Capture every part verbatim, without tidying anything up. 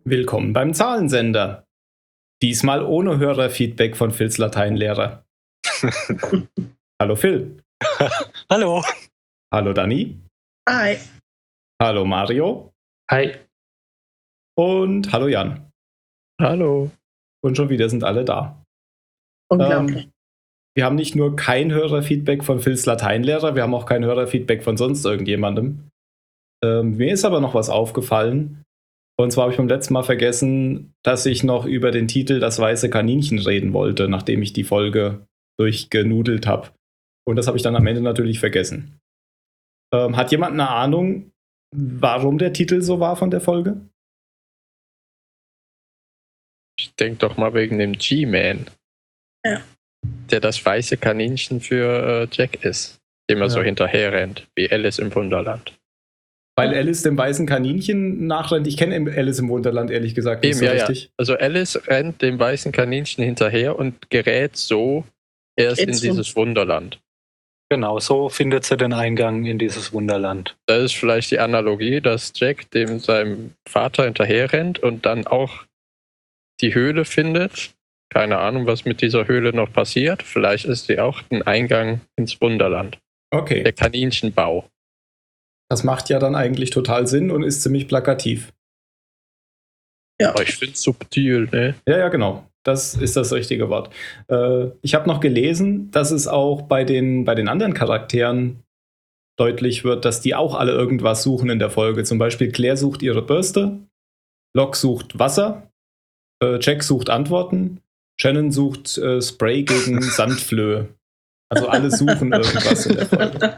Willkommen beim Zahlensender. Diesmal ohne Hörerfeedback von Phils Lateinlehrer. Hallo Phil. Hallo. Hallo Dani. Hi. Hallo Mario. Hi. Und hallo Jan. Hallo. Und schon wieder sind alle da. Unglaublich. Ähm, wir haben nicht nur kein Hörerfeedback von Phils Lateinlehrer, wir haben auch kein Hörerfeedback von sonst irgendjemandem. Ähm, mir ist aber noch was aufgefallen. Und zwar habe ich beim letzten Mal vergessen, dass ich noch über den Titel Das weiße Kaninchen reden wollte, nachdem ich die Folge durchgenudelt habe. Und das habe ich dann am Ende natürlich vergessen. Ähm, hat jemand eine Ahnung, warum der Titel so war von der Folge? Ich denke doch mal wegen dem G-Man. Ja. Der das weiße Kaninchen für äh, Jack ist, dem er Ja. so hinterher rennt, wie Alice im Wunderland. Weil Alice dem weißen Kaninchen nachrennt. Ich kenne Alice im Wunderland ehrlich gesagt nicht Eben, so ja, richtig. ja. Also Alice rennt dem weißen Kaninchen hinterher und gerät so erst Ins in dieses Wunderland. Genau, so findet sie den Eingang in dieses Wunderland. Das ist vielleicht die Analogie, dass Jack dem seinem Vater hinterher rennt und dann auch die Höhle findet. Keine Ahnung, was mit dieser Höhle noch passiert. Vielleicht ist sie auch ein Eingang ins Wunderland. Okay. Der Kaninchenbau. Das macht ja dann eigentlich total Sinn und ist ziemlich plakativ. Ja. Aber ich finde es subtil, ne? Ja, ja, genau. Das ist das richtige Wort. Äh, ich habe noch gelesen, dass es auch bei den, bei den anderen Charakteren deutlich wird, dass die auch alle irgendwas suchen in der Folge. Zum Beispiel Claire sucht ihre Bürste, Locke sucht Wasser, äh, Jack sucht Antworten, Shannon sucht äh, Spray gegen Sandflöhe. Also alle suchen irgendwas in der Folge.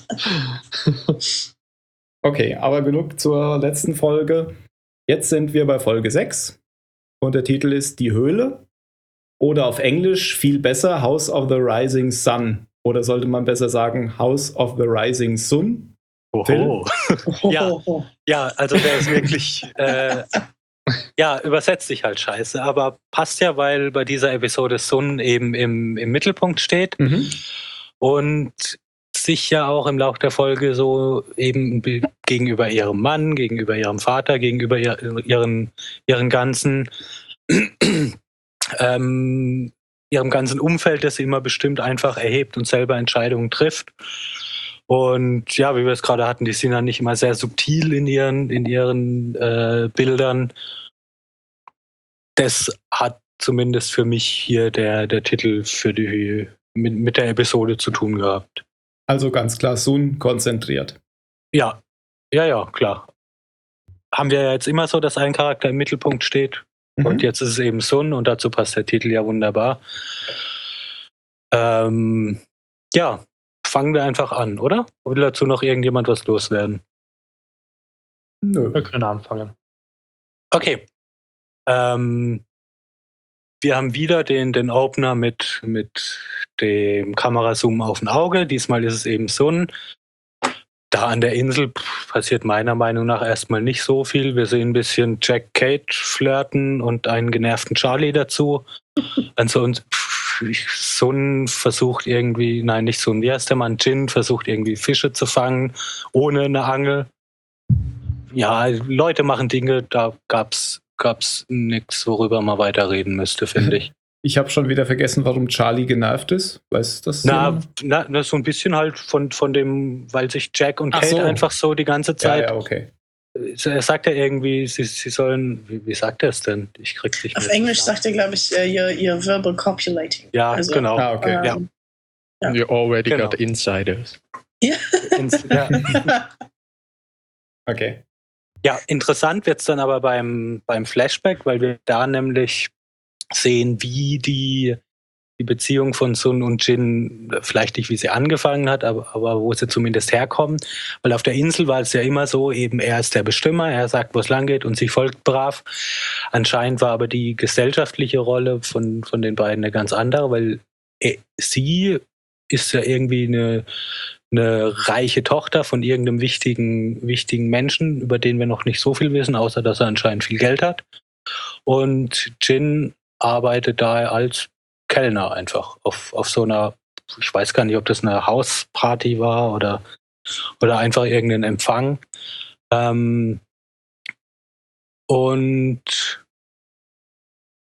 Okay, aber genug zur letzten Folge. Jetzt sind wir bei Folge sechs und der Titel ist Die Höhle oder auf Englisch viel besser House of the Rising Sun oder sollte man besser sagen House of the Rising Sun? Oho. Ja. Ja, also der ist wirklich, äh, ja, übersetzt sich halt scheiße, aber passt ja, weil bei dieser Episode Sun eben im, im Mittelpunkt steht Mhm. und sich ja auch im Laufe der Folge so eben be- gegenüber ihrem Mann, gegenüber ihrem Vater, gegenüber ihr, ihren, ihren ganzen ähm, ihrem ganzen Umfeld, das sie immer bestimmt einfach erhebt und selber Entscheidungen trifft. Und ja, wie wir es gerade hatten, die sind dann nicht immer sehr subtil in ihren, in ihren äh, Bildern. Das hat zumindest für mich hier der, der Titel für die mit, mit der Episode zu tun gehabt. Also ganz klar Sun konzentriert. Ja, ja, ja, klar. Haben wir ja jetzt immer so, dass ein Charakter im Mittelpunkt steht. Mhm. Und jetzt ist es eben Sun und dazu passt der Titel ja wunderbar. Ähm, ja, fangen wir einfach an, oder? Will dazu noch irgendjemand was loswerden? Nö. Wir können anfangen. Okay. Ähm, wir haben wieder den, den Opener mit, mit dem Kamerazoom auf ein Auge. Diesmal ist es eben Sun. Da an der Insel pff, passiert meiner Meinung nach erstmal nicht so viel. Wir sehen ein bisschen Jack Kate flirten und einen genervten Charlie dazu. Ansonsten pff, Sun versucht irgendwie, nein, nicht Sun, wie heißt der Mann? Jin versucht irgendwie Fische zu fangen, ohne eine Angel. Ja, Leute machen Dinge, da gab's, gab's nichts, worüber man weiterreden müsste, finde ich. Ich habe schon wieder vergessen, warum Charlie genervt ist. Weiß das Na, jemand? na, na, so ein bisschen halt von, von dem, weil sich Jack und Ach Kate so. einfach so die ganze Ja, Zeit. ja, okay. Er sagt ja irgendwie, sie, sie sollen. Wie, wie sagt er es denn? Ich krieg's nicht Auf mehr Englisch zusammen. sagt er, glaube ich, äh, you're, you're verbal copulating. Ja, Also, genau. Ah, okay. ähm, Ja. Ja. You already Genau. got insiders. Ja. Ins, ja. Okay. ja, interessant wird's dann aber beim, beim Flashback, weil wir da nämlich sehen, wie die, die Beziehung von Sun und Jin, vielleicht nicht wie sie angefangen hat, aber, aber wo sie zumindest herkommen. Weil auf der Insel war es ja immer so, eben er ist der Bestimmer, er sagt, wo es lang geht und sie folgt brav. Anscheinend war aber die gesellschaftliche Rolle von, von den beiden eine ganz andere, weil er, sie ist ja irgendwie eine, eine reiche Tochter von irgendeinem wichtigen, wichtigen Menschen, über den wir noch nicht so viel wissen, außer dass er anscheinend viel Geld hat. Und Jin arbeitet da als Kellner einfach auf, auf so einer, ich weiß gar nicht, ob das eine Hausparty war oder, oder einfach irgendein Empfang. Ähm, und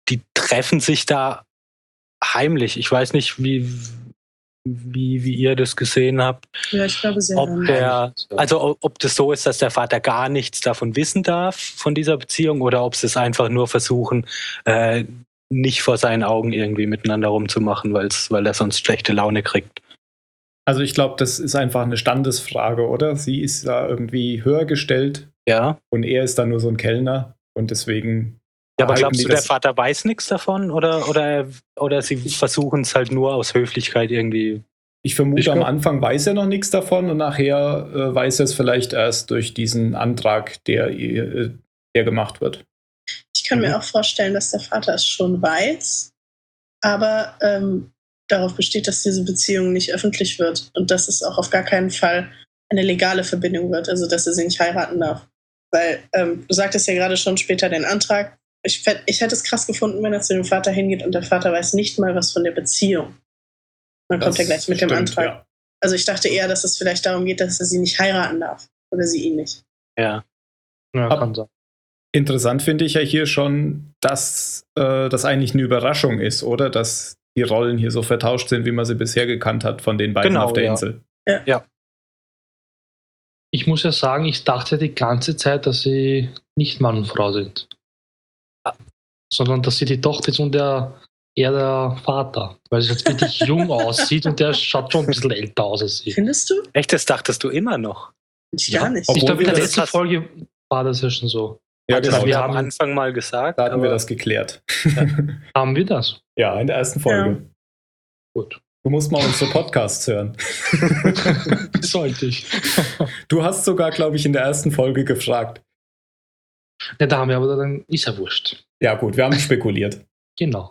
die treffen sich da heimlich. Ich weiß nicht, wie, wie, wie ihr das gesehen habt. Ja, ich glaube sehr. Ob der, also ob das so ist, dass der Vater gar nichts davon wissen darf, von dieser Beziehung, oder ob sie es einfach nur versuchen, äh, nicht vor seinen Augen irgendwie miteinander rumzumachen, weil's, weil er sonst schlechte Laune kriegt. Also ich glaube, das ist einfach eine Standesfrage, oder? Sie ist da irgendwie höher gestellt Ja. und er ist dann nur so ein Kellner und deswegen. Ja, aber behalten glaubst die du, der das- Vater weiß nichts davon, oder, oder, oder sie versuchen es halt nur aus Höflichkeit irgendwie? Ich vermute, Ich am glaub- Anfang weiß er noch nichts davon und nachher äh, weiß er es vielleicht erst durch diesen Antrag, der, äh, der gemacht wird. Ich kann mir auch vorstellen, dass der Vater es schon weiß, aber ähm, darauf besteht, dass diese Beziehung nicht öffentlich wird und dass es auch auf gar keinen Fall eine legale Verbindung wird, also dass er sie nicht heiraten darf. Weil ähm, du sagtest ja gerade schon später den Antrag. Ich, fänd- ich hätte es krass gefunden, wenn er zu dem Vater hingeht und der Vater weiß nicht mal was von der Beziehung. Dann kommt Das er gleich mit dem stimmt, Antrag. ja. Also ich dachte eher, dass es vielleicht darum geht, dass er sie nicht heiraten darf. Oder sie ihn nicht. Ja. Ja, Ab- kann sein. Interessant finde ich ja hier schon, dass äh, das eigentlich eine Überraschung ist, oder? Dass die Rollen hier so vertauscht sind, wie man sie bisher gekannt hat von den beiden Genau, auf der ja. Insel. Ich muss ja sagen, ich dachte die ganze Zeit, dass sie nicht Mann und Frau sind. Sondern dass sie die Tochter ist und der, er der Vater. Weil sie jetzt wirklich jung aussieht und der schaut schon ein bisschen älter aus als sie. Findest du? Echt, das dachtest du immer noch? Ich Ja, gar nicht. ob- Ich glaube, in der wir das letzten hast- Folge war das ja schon so. Ja, Das genau. haben wir Da, haben- am Anfang mal gesagt. da hatten wir aber- das geklärt. Haben wir das? Ja, in der ersten Folge. Gut. Du musst mal unsere Podcasts hören. Sollte ich. Du hast sogar, glaube ich, in der ersten Folge gefragt. Ja, da haben wir aber dann, ist ja wurscht. Ja, gut, wir haben spekuliert. Genau.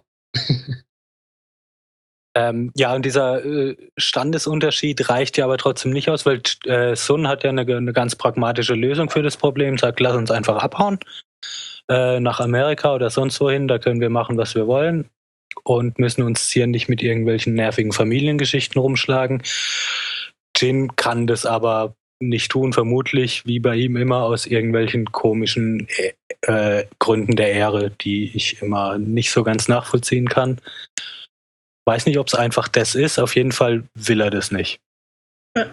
Ähm, ja, und dieser äh, Standesunterschied reicht ja aber trotzdem nicht aus, weil äh, Sun hat ja eine, eine ganz pragmatische Lösung für das Problem, sagt, lass uns einfach abhauen äh, nach Amerika oder sonst wohin, da können wir machen, was wir wollen und müssen uns hier nicht mit irgendwelchen nervigen Familiengeschichten rumschlagen. Jin kann das aber nicht tun, vermutlich, wie bei ihm immer, aus irgendwelchen komischen äh, äh, Gründen der Ehre, die ich immer nicht so ganz nachvollziehen kann. Weiß nicht, ob es einfach das ist. Auf jeden Fall will er das nicht. Äh,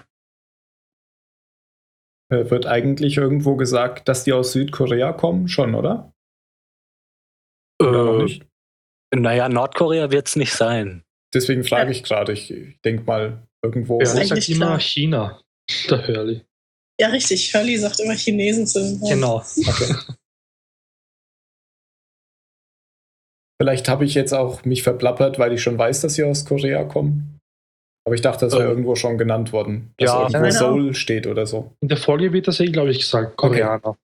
Wird eigentlich irgendwo gesagt, dass die aus Südkorea kommen? Schon, oder? Oder noch Äh, nicht? Naja, Nordkorea wird es nicht sein. Deswegen frage ich gerade. Ich, ich denke mal, irgendwo. Ja, ist er eigentlich sagt immer klar. China, der Hurley. Ja, richtig. Hurley sagt immer Chinesen zu den Frauen. Genau. Okay. Vielleicht habe ich jetzt auch mich verplappert, weil ich schon weiß, dass sie aus Korea kommen. Aber ich dachte, das wäre Ähm, irgendwo schon genannt worden. Dass ja. irgendwo Genau. Seoul steht oder so. In der Folge wird das ja, glaube ich, gesagt, Koreaner.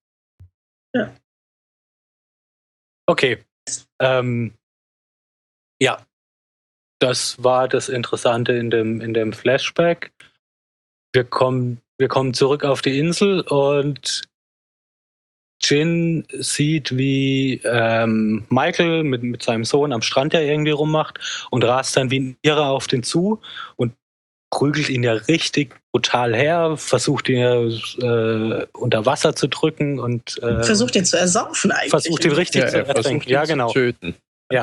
Okay. Ähm, ja. Das war das Interessante in dem, in dem Flashback. Wir kommen, wir kommen zurück auf die Insel und Jin sieht, wie ähm, Michael mit, mit seinem Sohn am Strand ja irgendwie rummacht und rast dann wie ein Irrer auf den zu und prügelt ihn ja richtig brutal her, versucht ihn ja äh, unter Wasser zu drücken und äh, Versucht ihn zu ersaufen eigentlich. versucht ihn richtig Ja, zu er versucht ertränken. ihn Ja, zu genau. töten.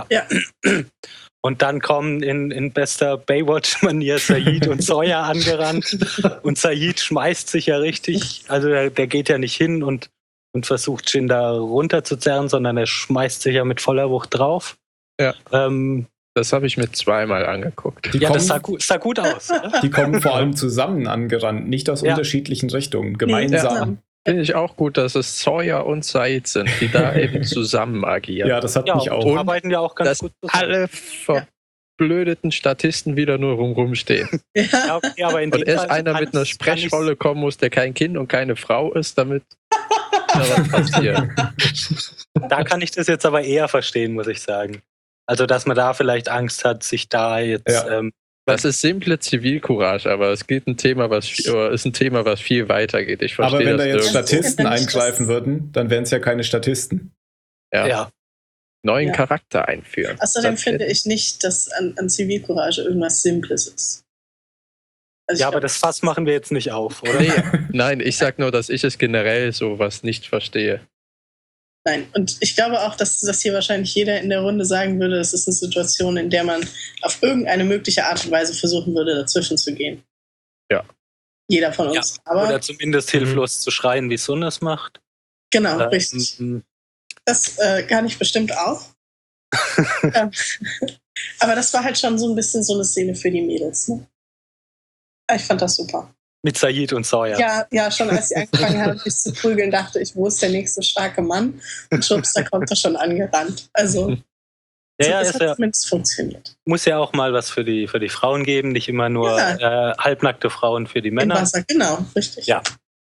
Und dann kommen in, in bester Baywatch-Manier Said und Sawyer angerannt und Said schmeißt sich ja richtig, also der, der geht ja nicht hin und, und versucht Jin da runterzuzerren, sondern er schmeißt sich ja mit voller Wucht drauf. Ja. Ähm, Das habe ich mir zweimal angeguckt. Die, ja, das sah kommen, gut, sah gut aus. Oder? die kommen vor allem zusammen angerannt, nicht aus Ja. unterschiedlichen Richtungen. Nee, Gemeinsam. zusammen. Finde ich auch gut, dass es Sawyer und Said sind, die da eben zusammen agieren. Ja, das hat Ja, mich auch. und arbeiten ja auch ganz Dass gut zusammen. alle verblödeten Statisten wieder nur rum rumstehen. Ja. Ja, okay, aber in Und dem erst Fall einer kann mit einer ich's- kann ich's- Sprechrolle kommen muss, der kein Kind und keine Frau ist, damit da was passiert. Da kann ich das jetzt aber eher verstehen, muss ich sagen. Also, dass man da vielleicht Angst hat, sich da jetzt. Ja. Ähm, Das ist simple Zivilcourage, aber es geht ein Thema, was viel, oder ist ein Thema, was viel weiter geht. Ich Aber verstehe wenn da das jetzt nirgends. Statisten Wenn ich das- eingreifen würden, dann wären es ja keine Statisten. ja. ja. neuen Ja. Charakter einführen. Außerdem Das- finde ich nicht, dass an, an Zivilcourage irgendwas Simples ist. Also ja, ich aber glaub, das Fass machen wir jetzt nicht auf, oder? Nee, nein, ich sag nur, dass ich es generell so was nicht verstehe. Nein, und ich glaube auch, dass das hier wahrscheinlich jeder in der Runde sagen würde, es ist eine Situation, in der man auf irgendeine mögliche Art und Weise versuchen würde, dazwischen zu gehen. Ja. Jeder von uns. Ja, Aber oder zumindest hilflos zu schreien, wie Sun es macht. genau, Ähm, richtig. Das äh, kann ich bestimmt auch. ähm, aber das war halt schon so ein bisschen so eine Szene für die Mädels. Ne? Ich fand das super. Mit Sayid und Sawyer. Ja, ja, schon als sie angefangen haben, sich zu prügeln, dachte ich, wo ist der nächste starke Mann? Und schwupps, da kommt er schon angerannt. Also, Ja, ja, es ist hat ja, zumindest funktioniert. muss ja auch mal was für die, für die Frauen geben, nicht immer nur Ja. äh, halbnackte Frauen für die Im Männer. Wasser, genau, richtig. Ja.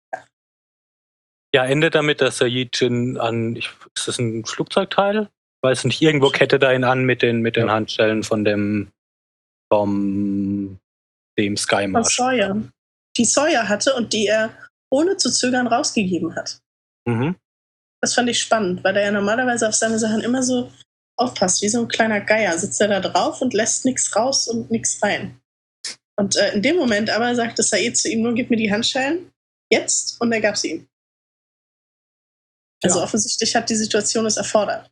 Ja, endet damit, dass Sayid Jin an, ich, ist das ein Flugzeugteil? Weiß nicht, irgendwo kettet er ihn an mit den, mit den Ja. Handschellen von dem, vom, dem Sky Von Marshal. Sawyer. Die Sawyer hatte und die er ohne zu zögern rausgegeben hat. Mhm. Das fand ich spannend, weil er ja normalerweise auf seine Sachen immer so aufpasst, wie so ein kleiner Geier. Sitzt er da drauf und lässt nichts raus und nichts rein. Und äh, in dem Moment aber sagte Sayid zu ihm nur, gib mir die Handschellen, jetzt, und er gab sie ihm. Also Ja. offensichtlich hat die Situation es erfordert.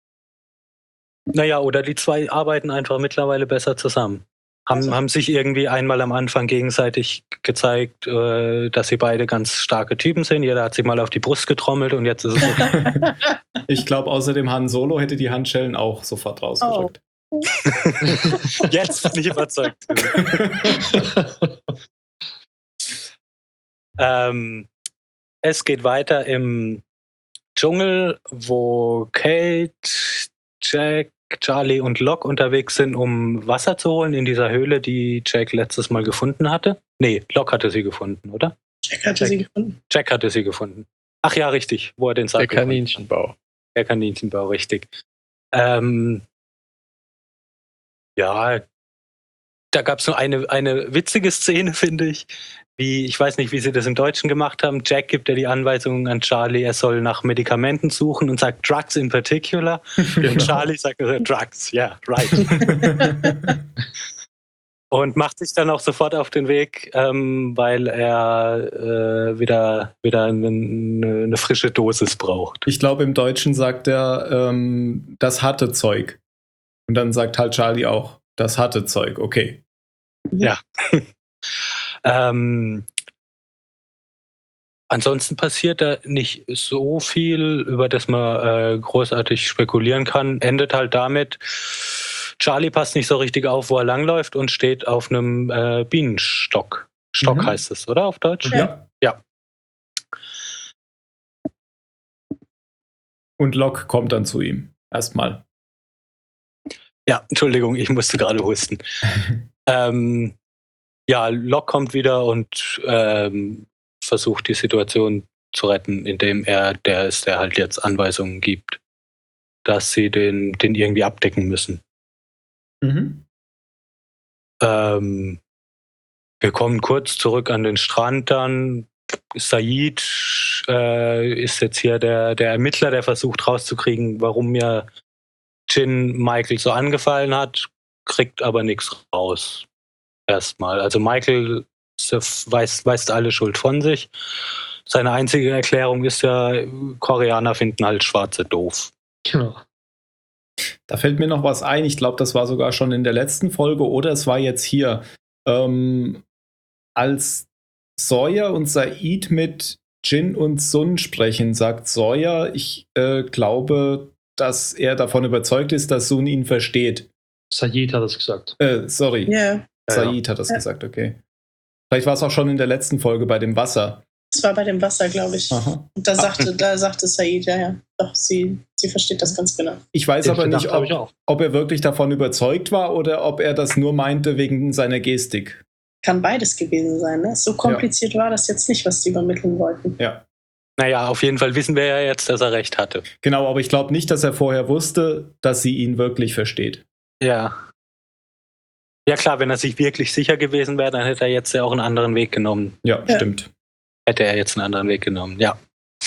Naja, oder die zwei arbeiten einfach mittlerweile besser zusammen. Haben, Also. haben sich irgendwie einmal am Anfang gegenseitig gezeigt, äh, dass sie beide ganz starke Typen sind. Jeder hat sich mal auf die Brust getrommelt und jetzt ist es okay. Ich glaube, außerdem Han Solo hätte die Handschellen auch sofort rausgedrückt. Jetzt bin ich überzeugt. ähm, es geht weiter im Dschungel, wo Kate, Jack, Charlie und Locke unterwegs sind, um Wasser zu holen in dieser Höhle, die Jack letztes Mal gefunden hatte. Nee, Locke hatte sie gefunden, oder? Jack hatte Jack. sie gefunden. Jack hatte sie gefunden. Ach ja, richtig, wo er den Sack Der gefunden hat. Kaninchenbau. Der Kaninchenbau, richtig. Ähm, ja, da gab es nur eine, eine witzige Szene, finde ich. Wie, ich weiß nicht, wie sie das im Deutschen gemacht haben. Jack gibt ja die Anweisungen an Charlie, er soll nach Medikamenten suchen und sagt Drugs in particular. Und Charlie sagt äh, Drugs, ja, yeah, right. Und macht sich dann auch sofort auf den Weg, ähm, weil er äh, wieder, wieder eine, eine frische Dosis braucht. Ich glaube, im Deutschen sagt er ähm, das harte Zeug. Und dann sagt halt Charlie auch, das harte Zeug, okay. Ja. ähm, ansonsten passiert da nicht so viel, über das man äh, großartig spekulieren kann. Endet halt damit, Charlie passt nicht so richtig auf, wo er langläuft und steht auf einem äh, Bienenstock. Stock Mhm. heißt es, oder auf Deutsch? Ja. Ja. Und Locke kommt dann zu ihm. Erstmal. Ja, Entschuldigung, ich musste gerade husten. ähm, ja, Locke kommt wieder und ähm, versucht die Situation zu retten, indem er der ist, der halt jetzt Anweisungen gibt, dass sie den, den irgendwie abdecken müssen. Mhm. Ähm, wir kommen kurz zurück an den Strand dann. Sayid äh, ist jetzt hier der, der Ermittler, der versucht rauszukriegen, warum mir Jin Michael so angefallen hat, kriegt aber nichts raus. Erstmal. Also Michael weist, weist alle Schuld von sich. Seine einzige Erklärung ist ja, Koreaner finden halt Schwarze doof. Genau. Da fällt mir noch was ein. Ich glaube, das war sogar schon in der letzten Folge oder es war jetzt hier. Ähm, als Sawyer und Sayid mit Jin und Sun sprechen, sagt Sawyer, ich äh, glaube, dass er davon überzeugt ist, dass Sun ihn versteht. Sayid hat es gesagt. Äh, sorry. Ja, Sayid hat das Ja. gesagt, okay. Vielleicht war es auch schon in der letzten Folge bei dem Wasser. das war bei dem Wasser, glaube ich. Aha. Und da sagte, da sagte Sayid, ja, ja, doch, sie, sie versteht das ganz genau. Ich weiß Den aber nicht, Verdacht habe ich ob, auch. ob er wirklich davon überzeugt war oder ob er das nur meinte wegen seiner Gestik. Kann beides gewesen sein, ne? So kompliziert war das jetzt nicht, was die übermitteln wollten. Ja. Naja, auf jeden Fall wissen wir ja jetzt, dass er recht hatte. Genau, aber ich glaube nicht, dass er vorher wusste, dass sie ihn wirklich versteht. Ja. Ja klar, wenn er sich wirklich sicher gewesen wäre, dann hätte er jetzt ja auch einen anderen Weg genommen. Ja, Ja. stimmt. Hätte er jetzt einen anderen Weg genommen, ja.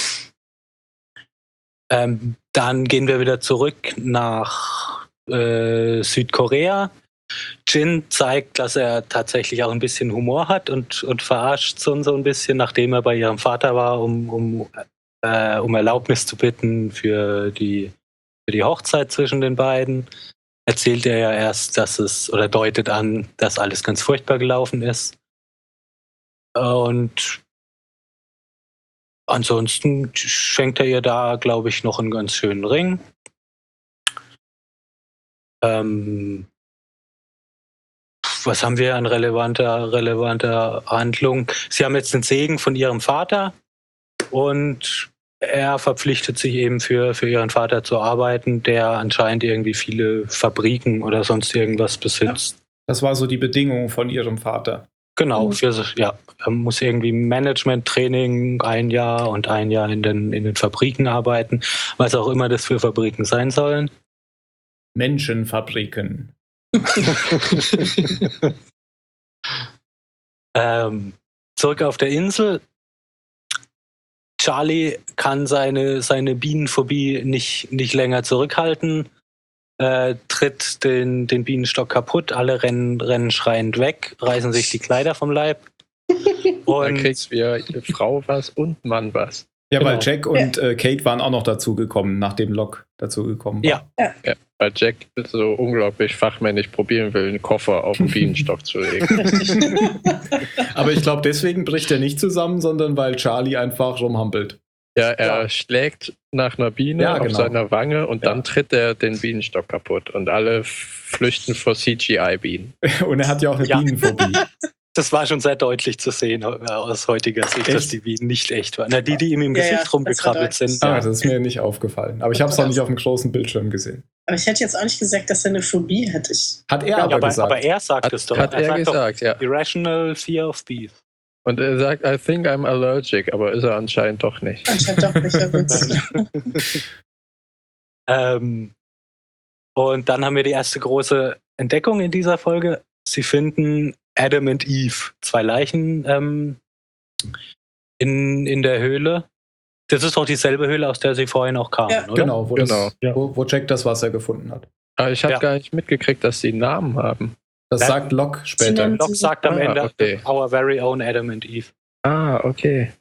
Ähm, dann gehen wir wieder zurück nach äh, Südkorea. Jin zeigt, dass er tatsächlich auch ein bisschen Humor hat und, und verarscht Sun so ein bisschen, nachdem er bei ihrem Vater war, um, um äh, um Erlaubnis zu bitten für die, für die Hochzeit zwischen den beiden. Erzählt er ja erst, dass es, oder deutet an, dass alles ganz furchtbar gelaufen ist. Und ansonsten schenkt er ihr da, glaube ich, noch einen ganz schönen Ring. Ähm, was haben wir an relevanter, relevanter Handlung? Sie haben jetzt den Segen von ihrem Vater und er verpflichtet sich eben für, für ihren Vater zu arbeiten, der anscheinend irgendwie viele Fabriken oder sonst irgendwas besitzt. Das war so die Bedingung von ihrem Vater. Genau, Mhm. für, ja, er muss irgendwie Management-Training ein Jahr und ein Jahr in den, in den Fabriken arbeiten, was auch immer das für Fabriken sein sollen. Menschenfabriken. ähm, zurück auf der Insel. Charlie kann seine, seine Bienenphobie nicht, nicht länger zurückhalten, äh, tritt den, den Bienenstock kaputt, alle rennen, rennen schreiend weg, reißen sich die Kleider vom Leib. Dann Und kriegt wir Frau was und Mann was. Ja, Genau. weil Jack und äh, Kate waren auch noch dazugekommen, nachdem Locke dazugekommen war. Ja. Ja, weil Jack so unglaublich fachmännisch probieren will, einen Koffer auf den Bienenstock zu legen. Aber ich glaube, deswegen bricht er nicht zusammen, sondern weil Charlie einfach rumhampelt. Ja, er Ja. schlägt nach einer Biene Ja, auf genau. seiner Wange und Ja. dann tritt er den Bienenstock kaputt und alle flüchten vor C G I-Bienen. Und er hat ja auch eine Ja. Bienenphobie. das war schon sehr deutlich zu sehen äh, aus heutiger Sicht, Echt? dass die Bienen nicht echt waren. Na, die, die ihm im Ja, Gesicht ja, das war rumgekrabbelt deutlich. sind. Ah, Ja. das ist mir nicht aufgefallen. Aber ich habe es noch nicht auf dem großen Bildschirm gesehen. Aber ich hätte jetzt auch nicht gesagt, dass er eine Phobie hätte. Ich, Hat er Ja, aber, aber, gesagt. aber er sagt Hat, es doch. hat er, sagt gesagt, ja. doch, Irrational Fear of Beef. Und er sagt, I think I'm allergic, aber ist er anscheinend doch nicht. anscheinend doch nicht. Ja, witzig. Ähm, und dann haben wir die erste große Entdeckung in dieser Folge. Sie finden Adam und Eve, zwei Leichen ähm, in, in der Höhle. Das ist doch dieselbe Höhle, aus der sie vorhin auch kamen, Ja. oder? Genau, wo, Genau. Das, Ja. wo, wo Jack das Wasser gefunden hat. Aber ich habe Ja. gar nicht mitgekriegt, dass sie einen Namen haben. Das Ja. sagt Locke später. nennen- Locke sagt am Ah, Ende, okay. our very own Adam and Eve. Ah, okay.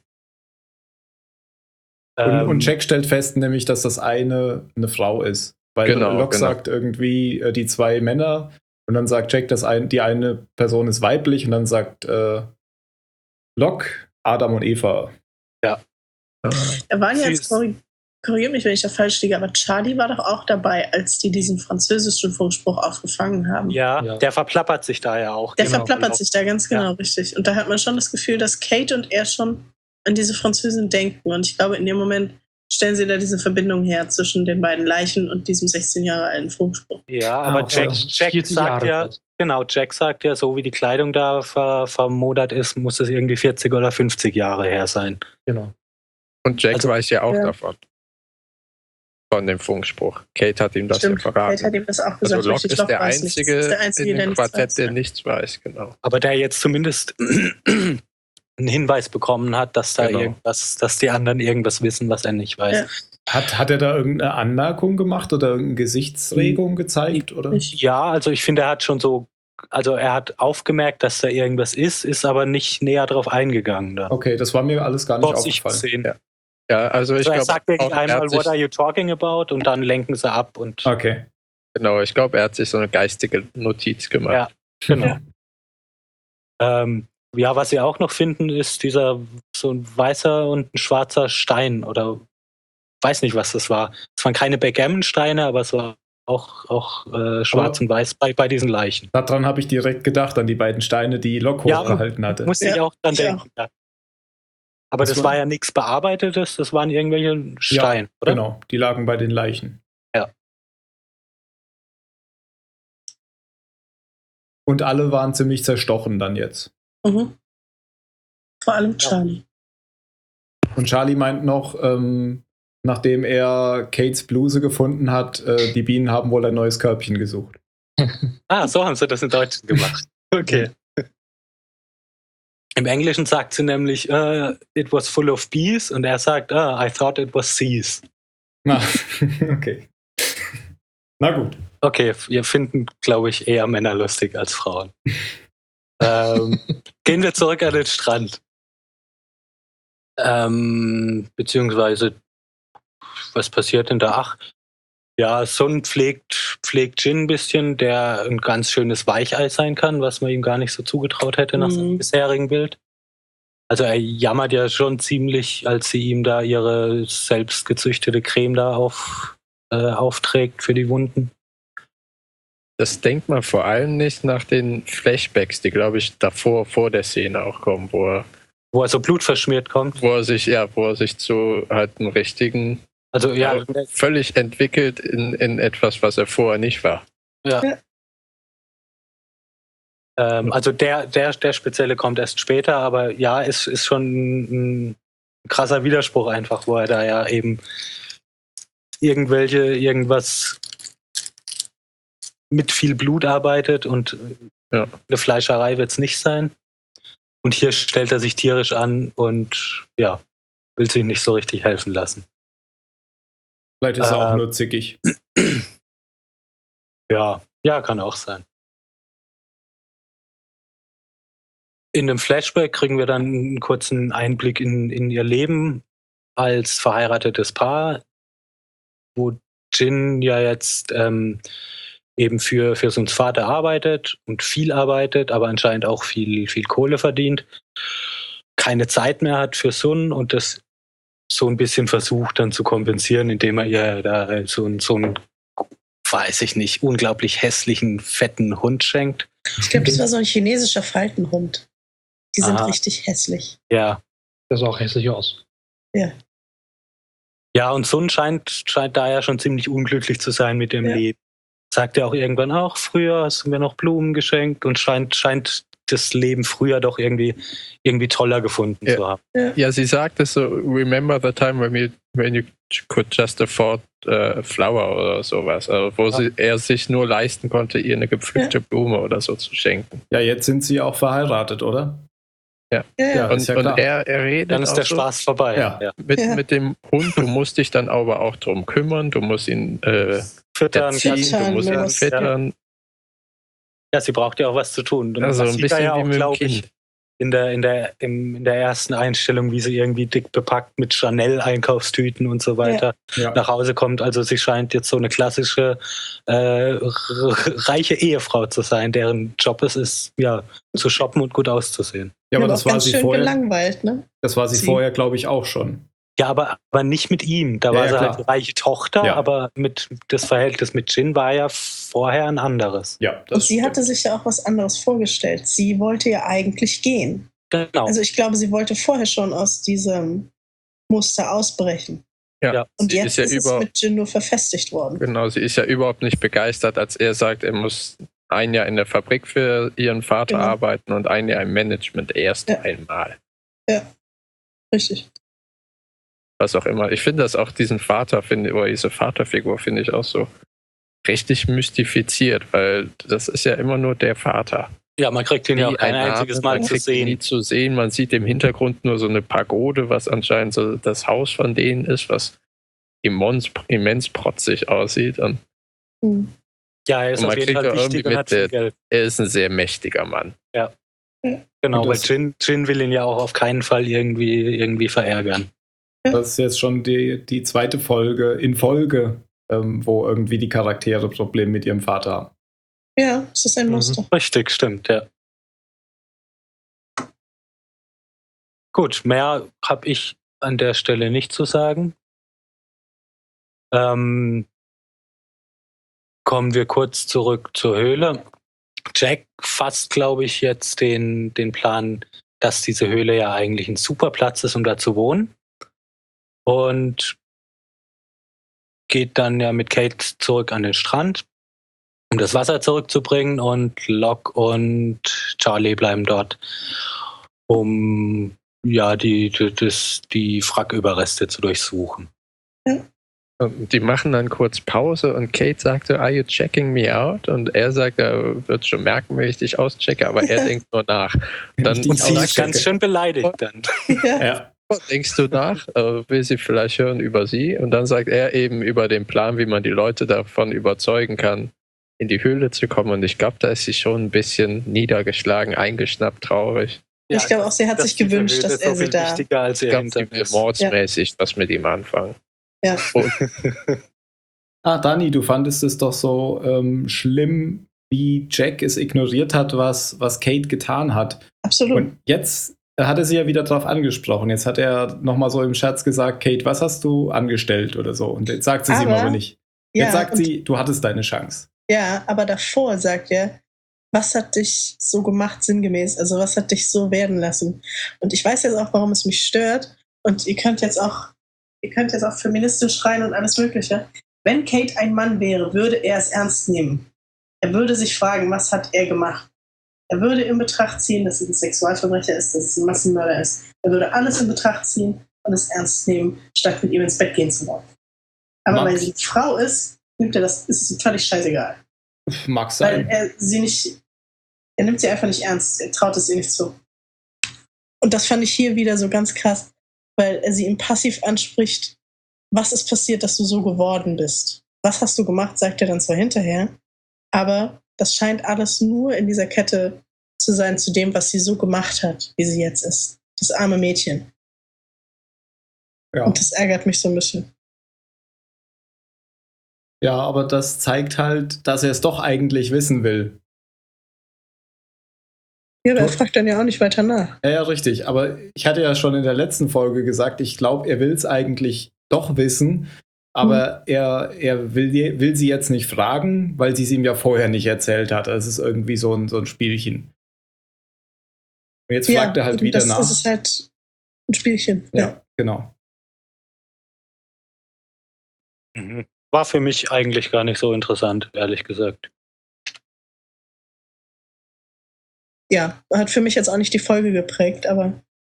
Und, Ähm, und Jack stellt fest, nämlich, dass das eine eine Frau ist. Weil Genau, Locke genau. sagt irgendwie äh, die zwei Männer und dann sagt Jack, dass ein, die eine Person ist weiblich und dann sagt äh, Locke Adam und Eva. Da waren ja Sie jetzt, ist- korri- korrigiert mich, wenn ich da falsch liege, aber Charlie war doch auch dabei, als die diesen französischen Funkspruch aufgefangen haben. ja, Ja. der verplappert sich da ja auch. Der Genau, verplappert genau. sich da ganz genau, richtig. Und da hat man schon das Gefühl, dass Kate und er schon an diese Französin denken. Und ich glaube, in dem Moment stellen sie da diese Verbindung her zwischen den beiden Leichen und diesem sechzehn Jahre alten Funkspruch. Ja, aber Ah, Jack, ja. Jack vierzig sagt Jahre ja, fast. genau, Jack sagt ja, so wie die Kleidung da ver, vermodert ist, muss es irgendwie vierzig oder fünfzig Jahre her sein. Genau. Und Jack Also- weiß ja auch Ja. davon. Von dem Funkspruch. Kate hat ihm das Stimmt, ja Kate hat verraten. ihm das auch Also gesagt. Locke richtig, ist Locke der weiß nichts. einzige, ist der Einzige, in der dem nichts Quartett, weiß. der Ja. nichts weiß, genau. Aber der jetzt zumindest einen Hinweis bekommen hat, dass da Genau. irgendwas, dass die anderen irgendwas wissen, was er nicht weiß. Ja. Hat, hat er da irgendeine Anmerkung gemacht oder irgendeine Gesichtsregung gezeigt? Oder? Ich- Ja, also ich finde, er hat schon so, also er hat aufgemerkt, dass da irgendwas ist, ist aber nicht näher drauf eingegangen. Da. Okay, das war mir alles gar nicht Vor sich aufgefallen. gesehen. Ja. Ja, also ich Also er glaube, sagt wirklich auch, er einmal, hat what are sich, you talking about? Und dann lenken sie ab und Okay. genau, ich glaube, er hat sich so eine geistige Notiz gemacht. Ja. genau. ähm, ja, was sie auch noch finden, ist dieser so ein weißer und ein schwarzer Stein oder weiß nicht, was das war. Es waren keine Backgammon-Steine, aber es war auch, auch äh, schwarz Aber- und weiß bei, bei diesen Leichen. Daran habe ich direkt gedacht, an die beiden Steine, die Locke Ja, hochgehalten hatte. Musste ich Ja, auch dran ich denken. Ja. Aber Das das, war- war ja nichts Bearbeitetes, das waren irgendwelche Steine, oder? Genau, die lagen bei den Leichen. Ja. Und alle waren ziemlich zerstochen dann jetzt. Mhm. Vor allem Charlie. Und Charlie meint noch, ähm, nachdem er Kates Bluse gefunden hat, äh, die Bienen haben wohl ein neues Körbchen gesucht. Ah, so haben sie das in Deutsch gemacht. Okay. Im Englischen sagt sie nämlich, uh, it was full of bees und er sagt, ah, I thought it was seas. Na, okay. Na gut. Okay, wir finden, glaube ich, eher Männer lustig als Frauen. ähm, gehen wir zurück an den Strand. Ähm, beziehungsweise, was passiert denn da? Ach, ja, Sun pflegt, pflegt Jin ein bisschen, der ein ganz schönes Weichei sein kann, was man ihm gar nicht so zugetraut hätte nach seinem Mhm. bisherigen Bild. Also er jammert ja schon ziemlich, als sie ihm da ihre selbst gezüchtete Creme da auf, äh, aufträgt für die Wunden. Das denkt man vor allem nicht nach den Flashbacks, die, glaube ich, davor, vor der Szene auch kommen, wo er, Wo er so blutverschmiert kommt. wo er sich, ja, wo er sich zu halt einem richtigen, Also ja, ja, völlig entwickelt in, in etwas, was er vorher nicht war. ja. Ja. Ähm, also der, der, der Spezielle kommt erst später, aber ja, ist, ist schon ein, ein krasser Widerspruch einfach, wo er da ja eben irgendwelche, irgendwas mit viel Blut arbeitet und Ja. eine Fleischerei wird es nicht sein. Und hier stellt er sich tierisch an und ja, will sich nicht so richtig helfen lassen. Vielleicht ist er auch Ähm. nur zickig. Ja, ja, kann auch sein. In dem Flashback kriegen wir dann einen kurzen Einblick in, in ihr Leben als verheiratetes Paar, wo Jin ja jetzt ähm, eben für, für Suns Vater arbeitet und viel arbeitet, aber anscheinend auch viel, viel Kohle verdient, keine Zeit mehr hat für Sun und das so ein bisschen versucht dann zu kompensieren, indem er ihr da so, so einen, weiß ich nicht, unglaublich hässlichen, fetten Hund schenkt. Ich glaube, das war so ein chinesischer Faltenhund. Die sind Aha. richtig hässlich. Ja. Das sah auch hässlich aus. Ja, und Sun scheint, scheint da ja schon ziemlich unglücklich zu sein mit dem Ja. Leben. Sagt er auch irgendwann auch, früher hast du mir noch Blumen geschenkt und scheint, scheint das Leben früher doch irgendwie, irgendwie toller gefunden Ja. zu haben. Ja, sie sagt es so, remember the time when you, when you could just afford uh, flower oder sowas, also wo Ja. sie, er sich nur leisten konnte, ihr eine gepflückte Blume oder so zu schenken. Ja, jetzt sind sie auch verheiratet, oder? Ja, Ja. ja. Und, ist ja und klar. er, er redet Dann ist auch der so Spaß vorbei. Ja. Ja. mit, Ja. mit dem Hund, du musst dich dann aber auch drum kümmern, du musst ihn äh, Füttern, erziehen, Gassi- du Füttern, musst ihn los. füttern. ja, sie braucht ja auch was zu tun. Und Also das ein sieht bisschen er ja wie auch, mit dem glaube Kind. ich, in der, in, der, im, in der ersten Einstellung, wie sie irgendwie dick bepackt mit Chanel-Einkaufstüten und so weiter Ja. nach Hause kommt. Also sie scheint jetzt so eine klassische äh, r- reiche Ehefrau zu sein, deren Job es ist, ja, zu shoppen und gut auszusehen. Ja, aber aber das auch war ganz sie schön vorher. gelangweilt, ne? Das war sie Sie. vorher, glaube ich, auch schon. Ja, aber, aber nicht mit ihm. Da Ja, war ja, sie klar. halt die reiche Tochter, Ja. aber mit das Verhältnis mit Jin war ja vorher ein anderes. Ja, das Und sie stimmt. hatte sich ja auch was anderes vorgestellt. Sie wollte ja eigentlich gehen. Genau. Also ich glaube, sie wollte vorher schon aus diesem Muster ausbrechen. Ja, Ja. Und sie jetzt ist ja ist es über, mit Jin nur verfestigt worden. genau, sie ist ja überhaupt nicht begeistert, als er sagt, er muss ein Jahr in der Fabrik für ihren Vater Genau. arbeiten und ein Jahr im Management erst Ja. einmal. Richtig. Was auch immer. Ich finde das auch, diesen Vater, finde, oder diese Vaterfigur finde ich auch so richtig mystifiziert, weil das ist ja immer nur der Vater. Ja, man kriegt ihn ja auch Nie kein ein einziges Name, Mal man zu kriegt ihn sehen. Nie zu sehen. Man sieht im Hintergrund nur so eine Pagode, was anscheinend so das Haus von denen ist, was immens, immens protzig aussieht. Und Hm. Ja, er ist Und man auf jeden kriegt Fall ja wichtig irgendwie und hat mit viel der- Geld. er ist ein sehr mächtiger Mann. Genau, Und weil das- Jin, Jin will ihn ja auch auf keinen Fall irgendwie, irgendwie verärgern. Das ist jetzt schon die, die zweite Folge in Folge, ähm, wo irgendwie die Charaktere Probleme mit ihrem Vater haben. Ja, es ist ein Mhm. Muster. Richtig, stimmt, ja. Gut, mehr habe ich an der Stelle nicht zu sagen. Ähm, kommen wir kurz zurück zur Höhle. Jack fasst, glaube ich, jetzt den, den Plan, dass diese Höhle ja eigentlich ein super Platz ist, um da zu wohnen. Und geht dann ja mit Kate zurück an den Strand, um das Wasser zurückzubringen. Und Locke und Charlie bleiben dort, um ja die, die, das, die Wracküberreste zu durchsuchen. Und die machen dann kurz Pause und Kate sagte, are you checking me out? Und er sagt, er wird schon merken, wenn ich dich auschecke, aber er Ja. denkt nur nach. Wenn Dann ich dich Und sie ist auschecke. ganz schön beleidigt dann. Ja. Ja, denkst du nach, äh, will sie vielleicht hören über sie? Und dann sagt er eben über den Plan, wie man die Leute davon überzeugen kann, in die Höhle zu kommen. Und ich glaube, da ist sie schon ein bisschen niedergeschlagen, eingeschnappt, traurig. Ja, ich glaube auch, sie hat dass sich diese gewünscht, Höhle dass so er sie viel da. wichtiger als Ich ihr glaube, Hintern sie will ist. mordsmäßig was mit ihm anfangen. Ja. Und Ah, Dani, du fandest es doch so ähm, schlimm, wie Jack es ignoriert hat, was, was Kate getan hat. Absolut. Und jetzt hat er sie ja wieder drauf angesprochen. Jetzt hat er nochmal so im Scherz gesagt, Kate, was hast du angestellt oder so? Und jetzt sagt sie es ihm Aber- aber nicht. Jetzt ja, sagt und- sie, du hattest deine Chance. Ja, aber davor sagt er, was hat dich so gemacht, sinngemäß? Also was hat dich so werden lassen? Und ich weiß jetzt auch, warum es mich stört. Und ihr könnt jetzt auch, ihr könnt jetzt auch feministisch schreien und alles Mögliche. Wenn Kate ein Mann wäre, würde er es ernst nehmen. Er würde sich fragen, was hat er gemacht? Er würde in Betracht ziehen, dass es ein Sexualverbrecher ist, dass es ein Massenmörder ist. Er würde alles in Betracht ziehen und es ernst nehmen, statt mit ihm ins Bett gehen zu wollen. Aber Mag- weil sie Frau ist, nimmt er das, ist es ihm völlig scheißegal. Mag Weil sein. er sie nicht, er nimmt sie einfach nicht ernst, er traut es ihr nicht zu. Und das fand ich hier wieder so ganz krass, weil er sie ihm passiv anspricht, was ist passiert, dass du so geworden bist? Was hast du gemacht, sagt er dann zwar hinterher, aber das scheint alles nur in dieser Kette zu sein zu dem, was sie so gemacht hat, wie sie jetzt ist. Das arme Mädchen. Ja. Und das ärgert mich so ein bisschen. ja, aber das zeigt halt, dass er es doch eigentlich wissen will. Ja, aber er Gut. fragt dann ja auch nicht weiter nach. Ja, ja, richtig. Aber ich hatte ja schon in der letzten Folge gesagt, ich glaube, er will es eigentlich doch wissen, aber er, er will, die- will sie jetzt nicht fragen, weil sie es ihm ja vorher nicht erzählt hat. Das ist irgendwie so ein, so ein Spielchen. Und jetzt fragt er halt und wieder das, nach. Das ist halt ein Spielchen. ja, Ja. genau. Mhm. War für mich eigentlich gar nicht so interessant, ehrlich gesagt. ja, hat für mich jetzt auch nicht die Folge geprägt, aber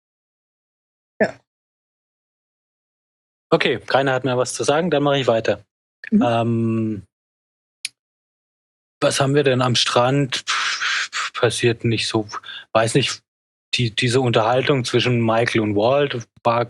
Okay, keiner hat mehr was zu sagen, dann mache ich weiter. Mhm. Ähm, was haben wir denn am Strand? Pff, passiert nicht so, weiß nicht, die, diese Unterhaltung zwischen Michael und Walt war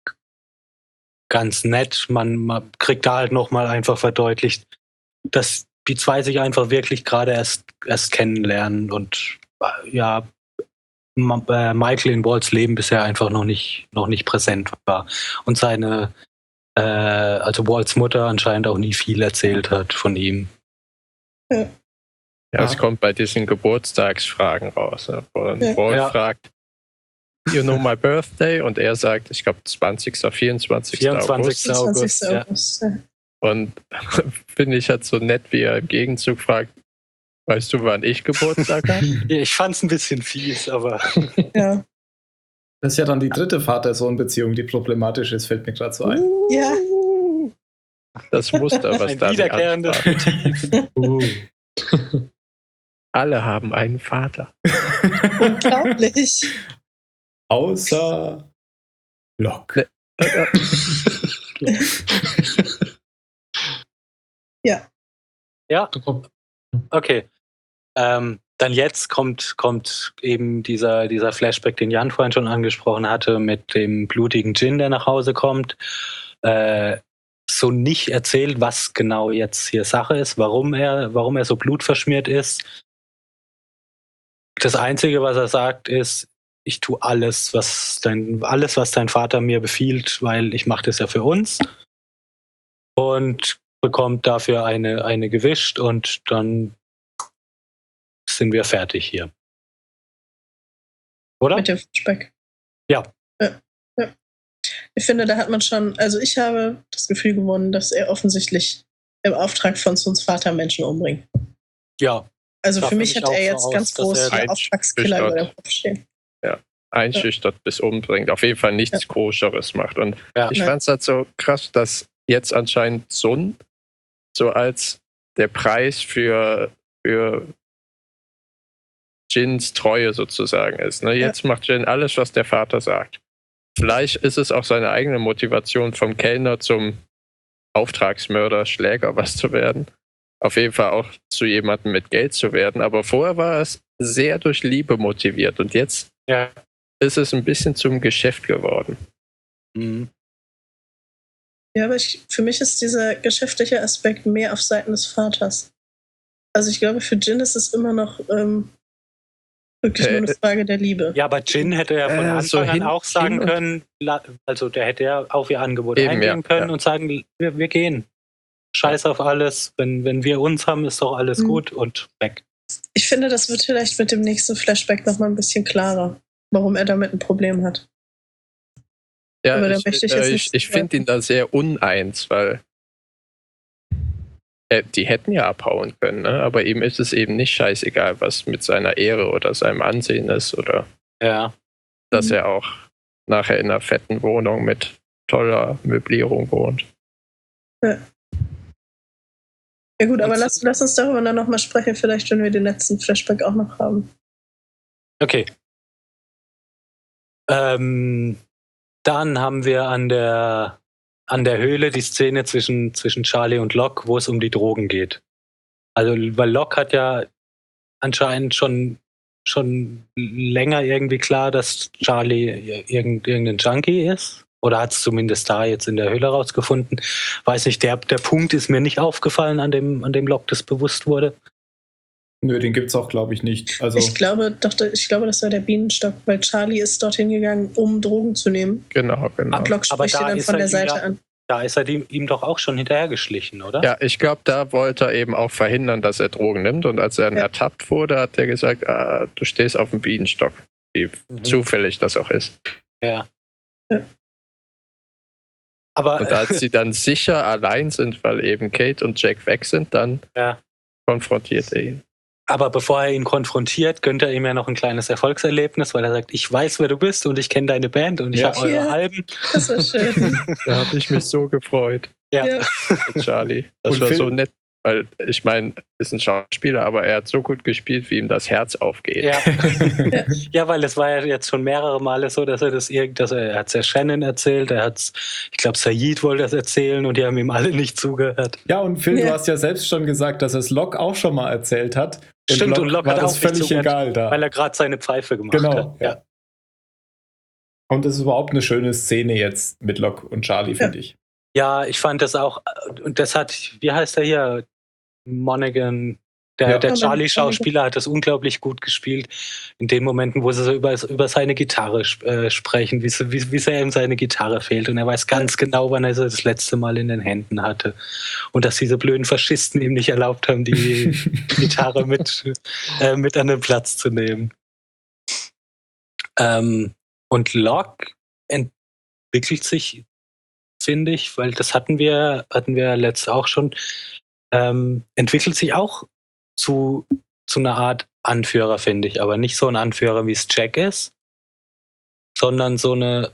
ganz nett. Man, man kriegt da halt nochmal einfach verdeutlicht, dass die zwei sich einfach wirklich gerade erst, erst kennenlernen und äh, ja, Ma- äh, Michael in Walts Leben bisher einfach noch nicht, noch nicht präsent war. Und seine, äh, also Walts Mutter anscheinend auch nie viel erzählt hat von ihm. ja, es Ja. kommt bei diesen Geburtstagsfragen raus. Ne? Wo dann Ja. Walt Ja. fragt, you know my birthday? Und er sagt, ich glaube zwanzigster, vierundzwanzigster August. vierundzwanzigster August. zwanzigster Ja. August. Ja. Und finde ich halt so nett, wie er im Gegenzug fragt, weißt du, wann ich Geburtstag habe? Ja, ich fand's ein bisschen fies, aber Ja. Das ist ja dann die dritte Vater-Sohn-Beziehung, die problematisch ist, fällt mir gerade so ein. Ja. Das Muster, was ein da die wiederkehrendes ansprach. Motiv. Uh. Alle haben einen Vater. Unglaublich. Außer Locke. Ja. Ja, okay. Ähm, dann jetzt kommt, kommt eben dieser, dieser Flashback, den Jan vorhin schon angesprochen hatte, mit dem blutigen Djinn, der nach Hause kommt. Äh, so nicht erzählt, was genau jetzt hier Sache ist, warum er, warum er so blutverschmiert ist. Das Einzige, was er sagt, ist, ich tue alles, was dein, alles, was dein Vater mir befiehlt, weil ich mache das ja für uns. Und bekommt dafür eine, eine gewischt und dann sind wir fertig hier. Oder? Mit dem Flashback. Ja. ja. Ja. Ich finde, da hat man schon, also ich habe das Gefühl gewonnen, dass er offensichtlich im Auftrag von Suns Vater Menschen umbringt. Ja. Also Sah für für mich mich hat auch er so jetzt aus, ganz dass groß er den Auftragskiller über dem Kopf stehen. Einschüchtert ja. bis umbringt. Auf jeden Fall nichts Ja. Koscheres macht. Und Ja. ich Ja. fand es halt so krass, dass jetzt anscheinend Sun so als der Preis für, für Jins Treue sozusagen ist. Ne? Jetzt macht Jin alles, was der Vater sagt. Vielleicht ist es auch seine eigene Motivation, vom Kellner zum Auftragsmörder, Schläger was zu werden. Auf jeden Fall auch zu jemandem mit Geld zu werden. Aber vorher war es sehr durch Liebe motiviert. Und jetzt Ja. ist es ein bisschen zum Geschäft geworden. Mhm. Ja, aber ich, für mich ist dieser geschäftliche Aspekt mehr auf Seiten des Vaters. Also ich glaube, für Jin ist es immer noch, ähm, Wirklich Äh, nur eine Frage der Liebe. Ja, aber Jin hätte ja von Äh, Anfang so an hin- auch sagen hin und- können, la- also der hätte ja auf ihr Angebot Eben, eingehen ja, können ja. und sagen, wir, wir gehen. Scheiß auf alles, wenn, wenn wir uns haben, ist doch alles Mhm. gut und weg. Ich finde, das wird vielleicht mit dem nächsten Flashback nochmal ein bisschen klarer, warum er damit ein Problem hat. Ja, Aber da ich, möchte ich äh, jetzt ich, nicht ich finde ihn da sehr uneins, weil äh, die hätten ja abhauen können, ne? Aber ihm ist es eben nicht scheißegal, was mit seiner Ehre oder seinem Ansehen ist oder Ja. dass Mhm. er auch nachher in einer fetten Wohnung mit toller Möblierung wohnt. Ja gut, aber Und- lass, lass uns darüber dann nochmal sprechen, vielleicht wenn wir den letzten Flashback auch noch haben. Okay. Ähm, dann haben wir an der, an der Höhle die Szene zwischen, zwischen Charlie und Locke, wo es um die Drogen geht. Also, weil Locke hat ja anscheinend schon, schon länger irgendwie klar, dass Charlie irgend, irgendein Junkie ist. Oder hat es zumindest da jetzt in der Höhle rausgefunden. Weiß nicht, der, der Punkt ist mir nicht aufgefallen, an dem, an dem Locke das bewusst wurde. Nö, den gibt's auch, glaube ich, nicht. Also, Ich glaube, doch, ich glaube, das war der Bienenstock, weil Charlie ist dorthin gegangen, um Drogen zu nehmen. Genau, genau. Und Locke Aber spricht da ihn dann ist von er der ihm Seite ja- an. Da ist er ihm, ihm doch auch schon hinterhergeschlichen, oder? Ja, ich glaube, da wollte er eben auch verhindern, dass er Drogen nimmt. Und als er dann Ja. ertappt wurde, hat er gesagt, ah, du stehst auf dem Bienenstock. Wie Mhm. zufällig das auch ist. Ja. Ja. Aber Und als sie dann sicher allein sind, weil eben Kate und Jack weg sind, dann Ja. konfrontiert er ihn. Aber bevor er ihn konfrontiert, gönnt er ihm ja noch ein kleines Erfolgserlebnis, weil er sagt, ich weiß, wer du bist und ich kenne deine Band und ich Ja. habe eure Ja. Alben. Das war schön. Da habe ich mich so gefreut, Ja. Ja. mit Charlie. Das Und war Phil- so nett, weil ich meine, ist ein Schauspieler, aber er hat so gut gespielt, wie ihm das Herz aufgeht. Ja. Ja, weil es war ja jetzt schon mehrere Male so, dass er das irgend, dass er, er hat es ja Shannon erzählt, er hat's, ich glaube, Sayid wollte das erzählen und die haben ihm alle nicht zugehört. ja, und Phil, du Ja. hast ja selbst schon gesagt, dass es Locke auch schon mal erzählt hat. Stimmt, und Locke war hat das auch nicht völlig zugehört, egal da. Weil er gerade seine Pfeife gemacht Genau, hat. ja. Und es ist überhaupt eine schöne Szene jetzt mit Locke und Charlie, finde ich. Ja, ich fand das auch, und das hat, wie heißt er hier? Monaghan. Der, Ja. der Monaghan. Charlie-Schauspieler hat das unglaublich gut gespielt. In den Momenten, wo sie so über, über seine Gitarre äh, sprechen, wie, sie- wie, wie sehr ihm seine Gitarre fehlt. Und er weiß ganz genau, wann er sie das letzte Mal in den Händen hatte. Und dass diese blöden Faschisten ihm nicht erlaubt haben, die Gitarre mit, äh, mit an den Platz zu nehmen. Ähm, und Locke entwickelt sich, finde ich, weil das hatten wir, hatten wir letzt auch schon, ähm, entwickelt sich auch zu, zu einer Art Anführer, finde ich, aber nicht so ein Anführer, wie es Jack ist, sondern so eine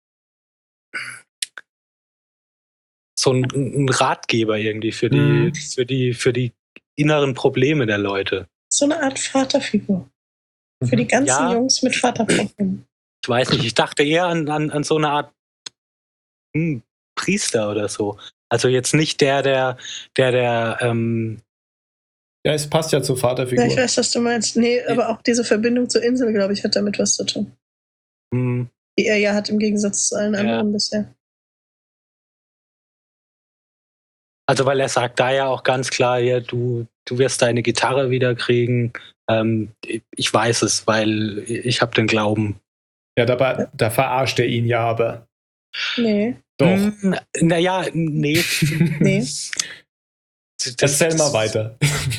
so ein, ein Ratgeber irgendwie für die, Mhm. für die, für die inneren Probleme der Leute. So eine Art Vaterfigur. Für die ganzen Ja. Jungs mit Vaterproblemen. Ich weiß nicht, ich dachte eher an, an, an so eine Art hm, Priester oder so. Also jetzt nicht der, der, der, der, ähm, Ja, es passt ja zur Ja, Vaterfigur. ich weiß, was du meinst. Nee, aber auch diese Verbindung zur Insel, glaube ich, hat damit was zu tun. hm, Die er ja hat im Gegensatz zu allen Ja. anderen bisher. also weil er sagt da ja auch ganz klar, ja, du, du wirst deine Gitarre wieder kriegen. Ähm, ich weiß es, weil ich habe den Glauben. Ja, dabei, da verarscht er ihn ja aber. Nee, Doch. Hm, naja, nee. nee. Das- Erzähl mal weiter.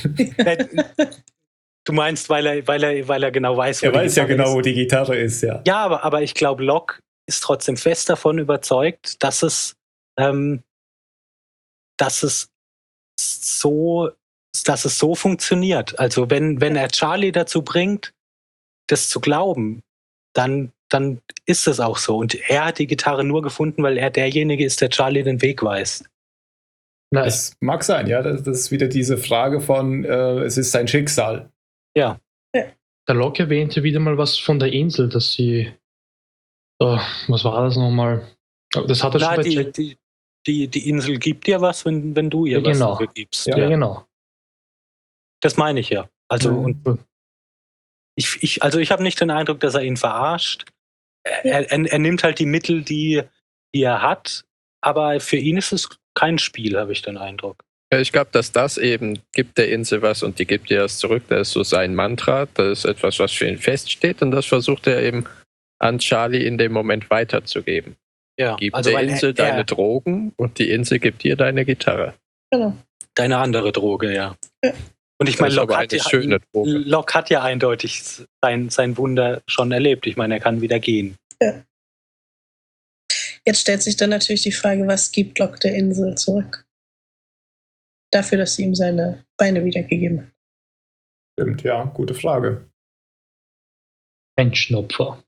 Du meinst, weil er, weil er, weil er genau weiß, wo Er die weiß ja Gitarre genau, ist. wo die Gitarre ist, ja. Ja, aber, aber ich glaube, Locke ist trotzdem fest davon überzeugt, dass es, ähm, dass es so, dass es so funktioniert. Also wenn, wenn er Charlie dazu bringt, das zu glauben, dann, dann ist es auch so. Und er hat die Gitarre nur gefunden, weil er derjenige ist, der Charlie den Weg weist. Nein, Das mag sein, ja. Das, das ist wieder diese Frage von, äh, es ist sein Schicksal. Ja. der Locke erwähnte wieder mal was von der Insel, dass sie. Oh, was war das nochmal? Das hat er schon Na, bei die, Jack. die, die, die Insel gibt dir was, wenn, wenn du ihr Ja, was genau. dafür gibst. Ja. Ja, genau. Das meine ich ja. Also, Mhm. und ich, ich, also ich habe nicht den Eindruck, dass er ihn verarscht. Er, er, er nimmt halt die Mittel, die, die er hat, aber für ihn ist es kein Spiel, habe ich den Eindruck. Ja, ich glaube, dass das eben gibt der Insel was und die gibt dir das zurück. Das ist so sein Mantra. Das ist etwas, was für ihn feststeht und das versucht er eben an Charlie in dem Moment weiterzugeben. Ja, Gib also der weil Insel er, deine er, Drogen und die Insel gibt dir deine Gitarre. Genau. deine andere Droge, ja. Ja. Und ich Das meine, ist Locke aber hat, eine ja, schöne Droge. Locke hat ja eindeutig sein, sein Wunder schon erlebt. Ich meine, er kann wieder gehen. Ja. Jetzt stellt sich dann natürlich die Frage, was gibt Locke der Insel zurück? Dafür, dass sie ihm seine Beine wiedergegeben hat. Stimmt, ja, gute Frage. Menschenopfer.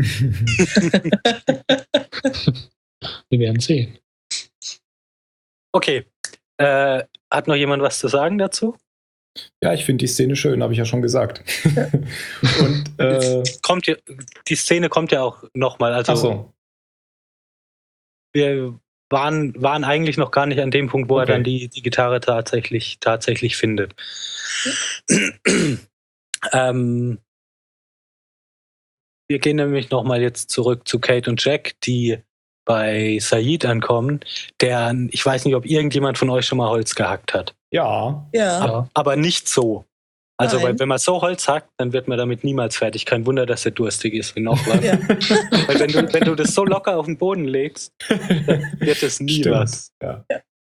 Wir werden sehen. Okay. Äh, hat noch jemand was zu sagen dazu? Ja, ich finde die Szene schön, habe ich ja schon gesagt. Und, äh, kommt ja, die Szene kommt ja auch nochmal. Also ach so. wir waren, waren eigentlich noch gar nicht an dem Punkt, wo Okay. er dann die, die Gitarre tatsächlich, tatsächlich findet. ähm, wir gehen nämlich nochmal jetzt zurück zu Kate und Jack, die bei Sayid ankommen, der, ich weiß nicht, ob irgendjemand von euch schon mal Holz gehackt hat. Ja. Ja. Ja. Aber nicht so. Also, Nein. weil wenn man so Holz hackt, dann wird man damit niemals fertig. Kein Wunder, dass er durstig ist, wie noch was. Ja. Weil wenn du, wenn du das so locker auf den Boden legst, dann wird es nie Stimmt. was. Ja.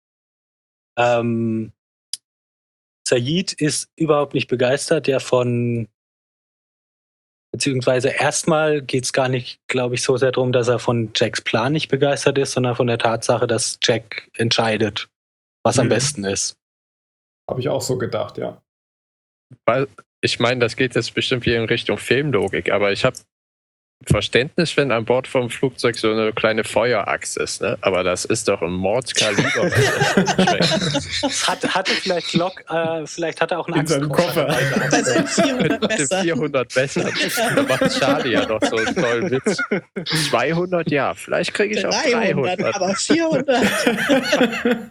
Ähm, Sayid ist überhaupt nicht begeistert, der von, beziehungsweise erstmal geht es gar nicht, glaube ich, so sehr darum, dass er von Jacks Plan nicht begeistert ist, sondern von der Tatsache, dass Jack entscheidet, was am Mhm. besten ist. Habe ich auch so gedacht, ja. Weil, ich meine, das geht jetzt bestimmt hier in Richtung Filmlogik, aber ich habe Verständnis, wenn an Bord vom Flugzeug so eine kleine Feuerachse ist, ne? Aber das ist doch ein Mordskaliber. was das schmeckt. Das hat, hatte vielleicht Locke, äh, vielleicht hat er auch einen In seinem Axtkoffer Koffer. dabei. Bei seinen vierhundert Mit dem Messer. vierhundert Messer. Da macht Charlie ja noch so einen tollen Witz. zweihundert, ja, vielleicht kriege ich auch dreihundert, dreihundert. aber vierhundert.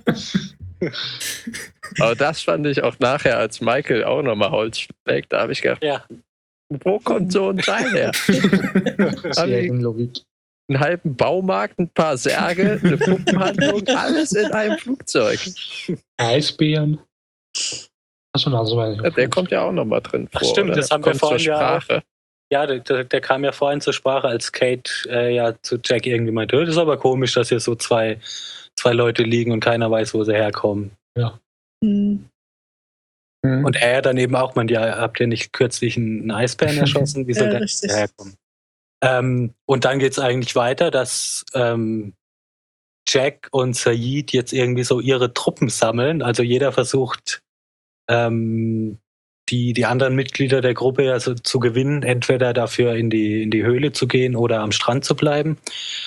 Aber das fand ich auch nachher, als Michael auch nochmal Holz schlägt, da habe ich gedacht, Ja. wo kommt so ein Teil her? Haben die Serienlogik. einen halben Baumarkt, ein paar Särge, eine Puppenhandlung, alles in einem Flugzeug. Eisbären. Achso, also weiß ich Ja, auch der nicht. kommt ja auch nochmal drin vor. Ach stimmt, oder? das haben wir Kommt zur vorhin ja auch. Sprache. Ja, der, der, der kam ja vorhin zur Sprache, als Kate äh, ja zu Jack irgendwie meinte, das ist aber komisch, dass hier so zwei, zwei Leute liegen und keiner weiß, wo sie herkommen. Hm. Hm. Und er dann eben auch, man, ja, habt ihr nicht kürzlich einen Eisbären erschossen? Wie soll Ja, der richtig. herkommen? Ähm, und dann geht es eigentlich weiter, dass ähm, Jack und Sayid jetzt irgendwie so ihre Truppen sammeln. Also jeder versucht, ähm, die, die anderen Mitglieder der Gruppe ja so zu gewinnen, entweder dafür in die, in die Höhle zu gehen oder am Strand zu bleiben.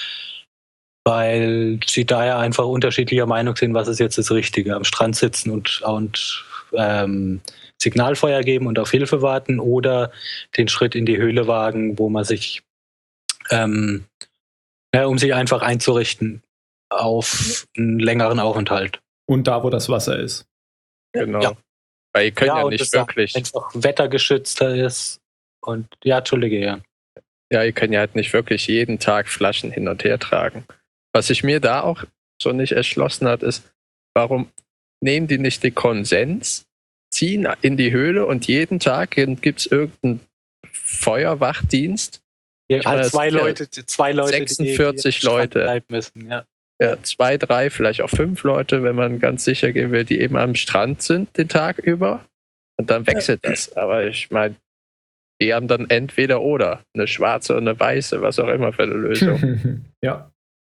Weil sie daher einfach unterschiedlicher Meinung sind, was ist jetzt das Richtige. Am Strand sitzen und, und ähm, Signalfeuer geben und auf Hilfe warten oder den Schritt in die Höhle wagen, wo man sich, ähm, ja, um sich einfach einzurichten auf einen längeren Aufenthalt. Und da, wo das Wasser ist. Genau. Ja. Weil ihr könnt ja, und nicht das da wirklich, einfach wettergeschützter ist. Und ja, Entschuldige, ja. ja, ihr könnt ja halt nicht wirklich jeden Tag Flaschen hin und her tragen. Was sich mir da auch so nicht erschlossen hat, ist, warum nehmen die nicht den Konsens, ziehen in die Höhle und jeden Tag gibt es irgendeinen Feuerwachdienst? Ja, Ich meine, halt das zwei sind ja Leute, zwei Leute, die- sechsundvierzig die am Strand Leute. bleiben müssen, ja. Ja, zwei, drei, vielleicht auch fünf Leute, wenn man ganz sicher gehen will, die eben am Strand sind den Tag über. Und dann wechselt das. Aber ich meine, die haben dann entweder oder. Eine schwarze und eine weiße, was auch immer für eine Lösung. Ja.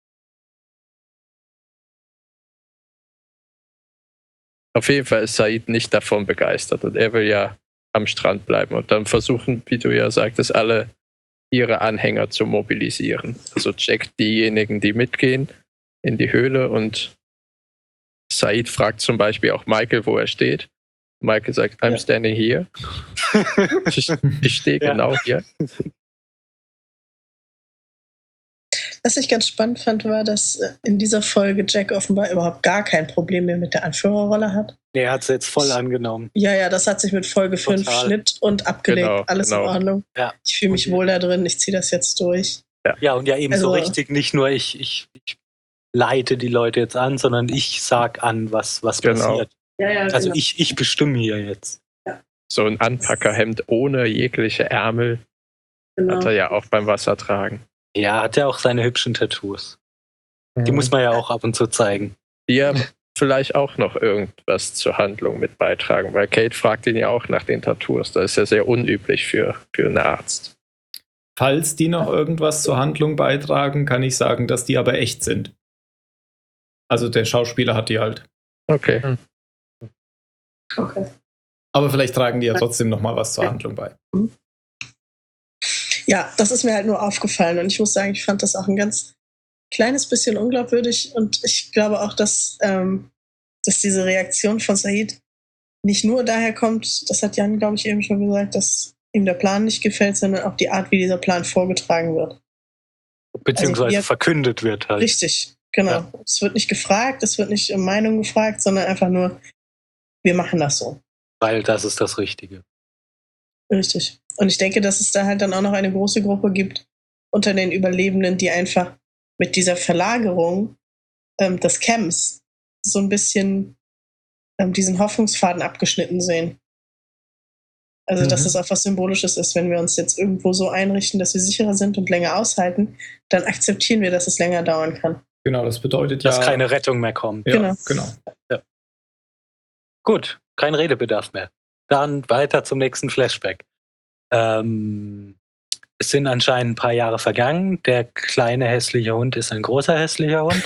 Auf jeden Fall ist Sayid nicht davon begeistert und er will ja am Strand bleiben und dann versuchen, wie du ja sagtest, alle ihre Anhänger zu mobilisieren. Also Jack diejenigen, die mitgehen in die Höhle und Sayid fragt zum Beispiel auch Michael, wo er steht. Michael sagt, I'm Ja. standing here. ich ich stehe Ja. genau hier. Was ich ganz spannend fand, war, dass äh, in dieser Folge Jack offenbar überhaupt gar kein Problem mehr mit der Anführerrolle hat. Nee, er hat es jetzt voll angenommen. Ja, ja, das hat sich mit Folge fünf Total. Schnitt und abgelegt. Genau, Alles genau. in Ordnung. Ja. Ich fühle mich Und- wohl da drin, ich ziehe das jetzt durch. Ja, und ja eben so Also- richtig nicht nur ich, ich, ich leite die Leute jetzt an, sondern ich sag an, was, was Genau. passiert. Ja, ja, Also genau. ich, ich bestimme hier jetzt. So ein Anpackerhemd ohne jegliche Ärmel genau. hat er ja auch beim Wassertragen. Ja, hat ja auch seine hübschen Tattoos. Die Mhm. muss man ja auch ab und zu zeigen. Die ja vielleicht auch noch irgendwas zur Handlung mit beitragen, weil Kate fragt ihn ja auch nach den Tattoos. Das ist ja sehr unüblich für, für einen Arzt. Falls die noch irgendwas zur Handlung beitragen, kann ich sagen, dass die aber echt sind. Also der Schauspieler hat die halt. Okay. Okay. Aber vielleicht tragen die ja trotzdem noch mal was zur Handlung bei. Ja, das ist mir halt nur aufgefallen und ich muss sagen, ich fand das auch ein ganz kleines bisschen unglaubwürdig und ich glaube auch, dass, ähm, dass diese Reaktion von Said nicht nur daher kommt, das hat Jan, glaube ich, eben schon gesagt, dass ihm der Plan nicht gefällt, sondern auch die Art, wie dieser Plan vorgetragen wird. Beziehungsweise Also wir- verkündet wird halt. Richtig, genau. Ja. Es wird nicht gefragt, es wird nicht um Meinung gefragt, sondern einfach nur, wir machen das so. Weil das ist das Richtige. Richtig. Und ich denke, dass es da halt dann auch noch eine große Gruppe gibt unter den Überlebenden, die einfach mit dieser Verlagerung ähm, des Camps so ein bisschen ähm, diesen Hoffnungsfaden abgeschnitten sehen. Also, dass Mhm. es auch was Symbolisches ist, wenn wir uns jetzt irgendwo so einrichten, dass wir sicherer sind und länger aushalten, dann akzeptieren wir, dass es länger dauern kann. Genau, das bedeutet Dass ja... keine Rettung mehr kommt. Ja, Genau. genau. Gut, kein Redebedarf mehr. Dann weiter zum nächsten Flashback. Ähm, es sind anscheinend ein paar Jahre vergangen. Der kleine hässliche Hund ist ein großer hässlicher Hund.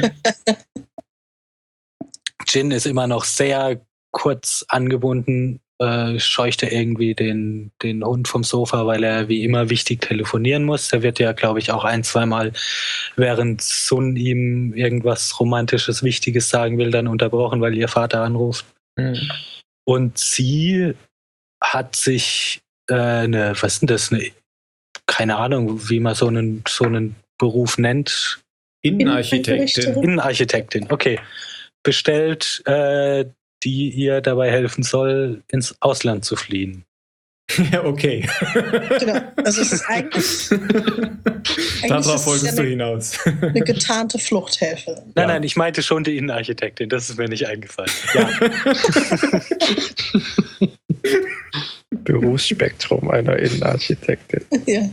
Jin ist immer noch sehr kurz angebunden, äh, scheuchte irgendwie den, den Hund vom Sofa, weil er wie immer wichtig telefonieren muss. Der wird ja, glaube ich, auch ein, zweimal, während Sun ihm irgendwas Romantisches, Wichtiges sagen will, dann unterbrochen, weil ihr Vater anruft. Mhm. Und sie hat sich äh, eine, was ist denn das, eine, keine Ahnung, wie man so einen, so einen Beruf nennt. Innenarchitektin. Innenarchitektin, okay. Bestellt, äh, die ihr dabei helfen soll, ins Ausland zu fliehen. Ja, okay. Genau. Also es ist eigentlich, eigentlich Darauf ist es wolltest ja du eine, hinaus. eine getarnte Fluchthelferin. Nein, Ja. nein, ich meinte schon die Innenarchitektin, das ist mir nicht eingefallen. Ja, Berufsspektrum einer Innenarchitektin. Ja.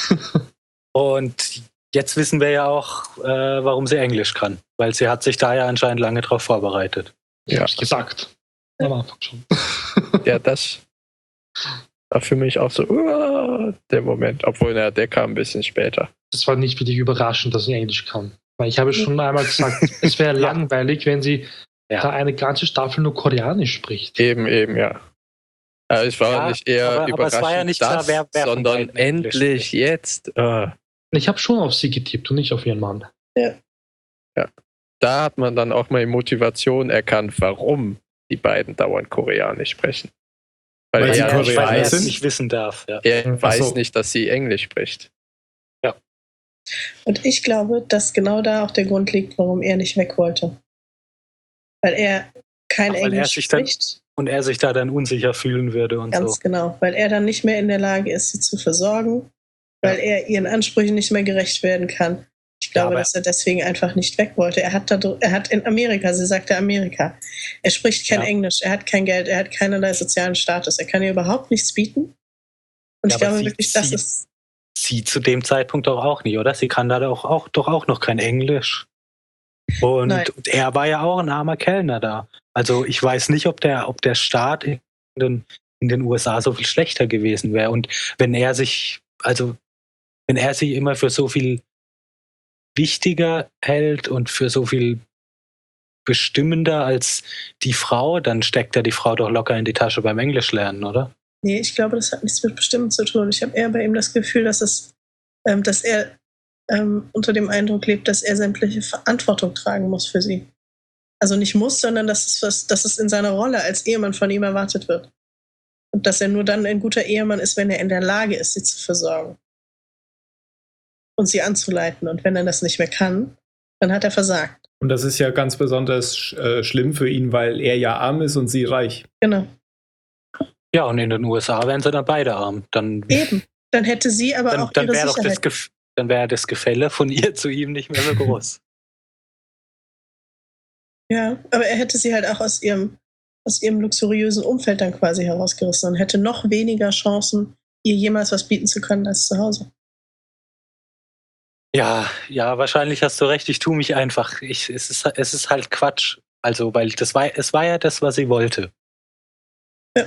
und jetzt wissen wir ja auch, äh, warum sie Englisch kann, weil sie hat sich da ja anscheinend lange drauf vorbereitet. Ich Ja. hab's gesagt. Am Anfang schon. Ja, das war für mich auch so uh, der Moment. Obwohl, na, der kam ein bisschen später. Das war nicht wirklich überraschend, dass sie Englisch kann. Weil ich habe schon einmal gesagt, es wäre langweilig, wenn sie Ja. da eine ganze Staffel nur Koreanisch spricht. Eben, eben, ja. Aber ich war Ja, nicht eher aber- aber es überraschend, war ja nicht klar, dass, wer- wer von sondern beiden Englisch endlich spricht. jetzt. Uh. Ich habe schon auf sie getippt und nicht auf ihren Mann. Da hat man dann auch mal die Motivation erkannt, warum die beiden dauernd Koreanisch sprechen. Weil, Weil sie er, Koreaner weil er weiß, es sind? nicht wissen darf. Ja. er Ach weiß so. nicht, dass sie Englisch spricht. Und ich glaube, dass genau da auch der Grund liegt, warum er nicht weg wollte. Weil er kein Ach, weil er Englisch sich dann- spricht. Und er sich da dann unsicher fühlen würde und Ganz so. genau. Weil er dann nicht mehr in der Lage ist, sie zu versorgen. Weil er ihren Ansprüchen nicht mehr gerecht werden kann. Ich glaube, aber- dass er deswegen einfach nicht weg wollte. Er hat, da, er hat in Amerika, sie sagte Amerika, er spricht kein Ja. Englisch, er hat kein Geld, er hat keinerlei sozialen Status, er kann ihr überhaupt nichts bieten. Und Ja, ich aber glaube sie- wirklich, das sie- ist. Sie zu dem Zeitpunkt doch auch nicht, oder? Sie kann da doch auch, doch auch noch kein Englisch. Und, Nein. und er war ja auch ein armer Kellner da. Also ich weiß nicht, ob der, ob der Staat in den, in den U S A so viel schlechter gewesen wäre. Und wenn er sich, also wenn er sich immer für so viel wichtiger hält und für so viel bestimmender als die Frau, dann steckt er die Frau doch locker in die Tasche beim Englisch lernen, oder? Nee, ich glaube, das hat nichts mit Bestimmen zu tun. Ich habe eher bei ihm das Gefühl, dass es, ähm, dass er ähm, unter dem Eindruck lebt, dass er sämtliche Verantwortung tragen muss für sie. Also nicht muss, sondern dass es, was, dass es in seiner Rolle als Ehemann von ihm erwartet wird. Und dass er nur dann ein guter Ehemann ist, wenn er in der Lage ist, sie zu versorgen. Und sie anzuleiten. Und wenn er das nicht mehr kann, dann hat er versagt. Und das ist ja ganz besonders sch- äh, schlimm für ihn, weil er ja arm ist und sie reich. Genau. Ja, und in den U S A wären sie dann beide arm. Dann, Eben. Dann hätte sie aber dann, auch dann ihre wäre doch das, Sicherheit. Gef- dann wäre das Gefälle von ihr zu ihm nicht mehr so groß. Ja, aber er hätte sie halt auch aus ihrem aus ihrem luxuriösen Umfeld dann quasi herausgerissen und hätte noch weniger Chancen, ihr jemals was bieten zu können als zu Hause. Ja, ja, wahrscheinlich hast du recht. Ich tue mich einfach. Ich, es, ist, es ist halt Quatsch. Also, weil das war, es war ja das, was sie wollte. Ja.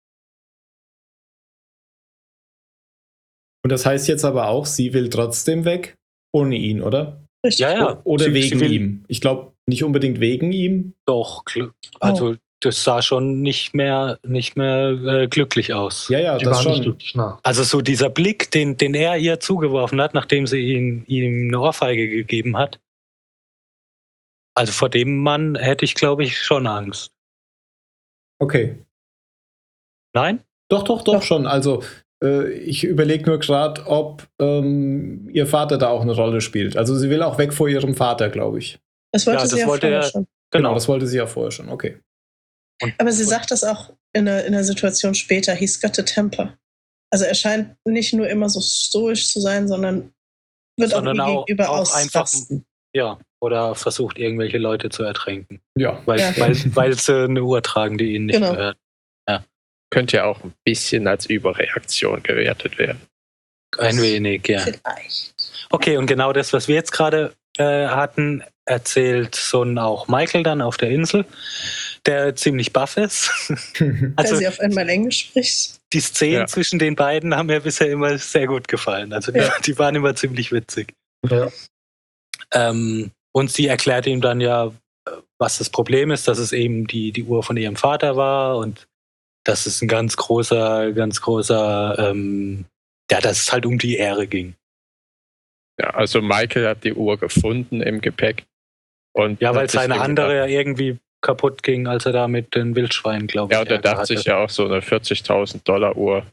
Und das heißt jetzt aber auch, sie will trotzdem weg, ohne ihn, oder? Richtig. Ja, ja. O- Oder Sie- wegen sie will- ihm. Ich glaube nicht unbedingt wegen ihm. Doch, gl- also das sah schon nicht mehr, nicht mehr äh, glücklich aus. Ja, ja, Die das waren nicht schon. glücklich, na. Also so dieser Blick, den, den er ihr zugeworfen hat, nachdem sie ihn, ihm eine Ohrfeige gegeben hat. Also vor dem Mann hätte ich, glaube ich, schon Angst. Okay. Nein? Doch, doch, doch Doch. schon. Also äh, ich überlege nur gerade, ob ähm, ihr Vater da auch eine Rolle spielt. Also sie will auch weg vor ihrem Vater, glaube ich. Das wollte Ja, sie das ja wollte vorher er- schon. Genau, das wollte sie ja vorher schon. Okay. Und, Aber sie sagt das auch in der, in der Situation später, he's got a temper. Also er scheint nicht nur immer so stoisch zu sein, sondern wird Sondern auch ihr auch- gegenüber auch einfach- ausrasten. ja, oder versucht, irgendwelche Leute zu ertränken. Ja. Weil, Ja. weil, weil sie eine Uhr tragen, die ihnen nicht Genau. gehört. Könnte ja auch ein bisschen als Überreaktion gewertet werden. Ein wenig, ja. Vielleicht. Okay, und genau das, was wir jetzt gerade äh, hatten, erzählt Sun auch Michael dann auf der Insel, der ziemlich baff ist. Weil Also sie auf einmal Englisch spricht. die Szenen Ja. zwischen den beiden haben mir bisher immer sehr gut gefallen. Also die, Ja. die waren immer ziemlich witzig. Ja. Ähm, und sie erklärt ihm dann ja, äh, was das Problem ist, dass es eben die, die Uhr von ihrem Vater war und dass es ein ganz großer, ganz großer, ähm, ja, dass es halt um die Ehre ging. Ja, also Michael hat die Uhr gefunden im Gepäck. Und Ja, weil hat sich seine eben andere ja gedacht- irgendwie kaputt ging, als er da mit den Wildschweinen, glaube ich. Ja, und er Ärger dachte sich hatte. ja auch so eine vierzigtausend Dollar Uhr.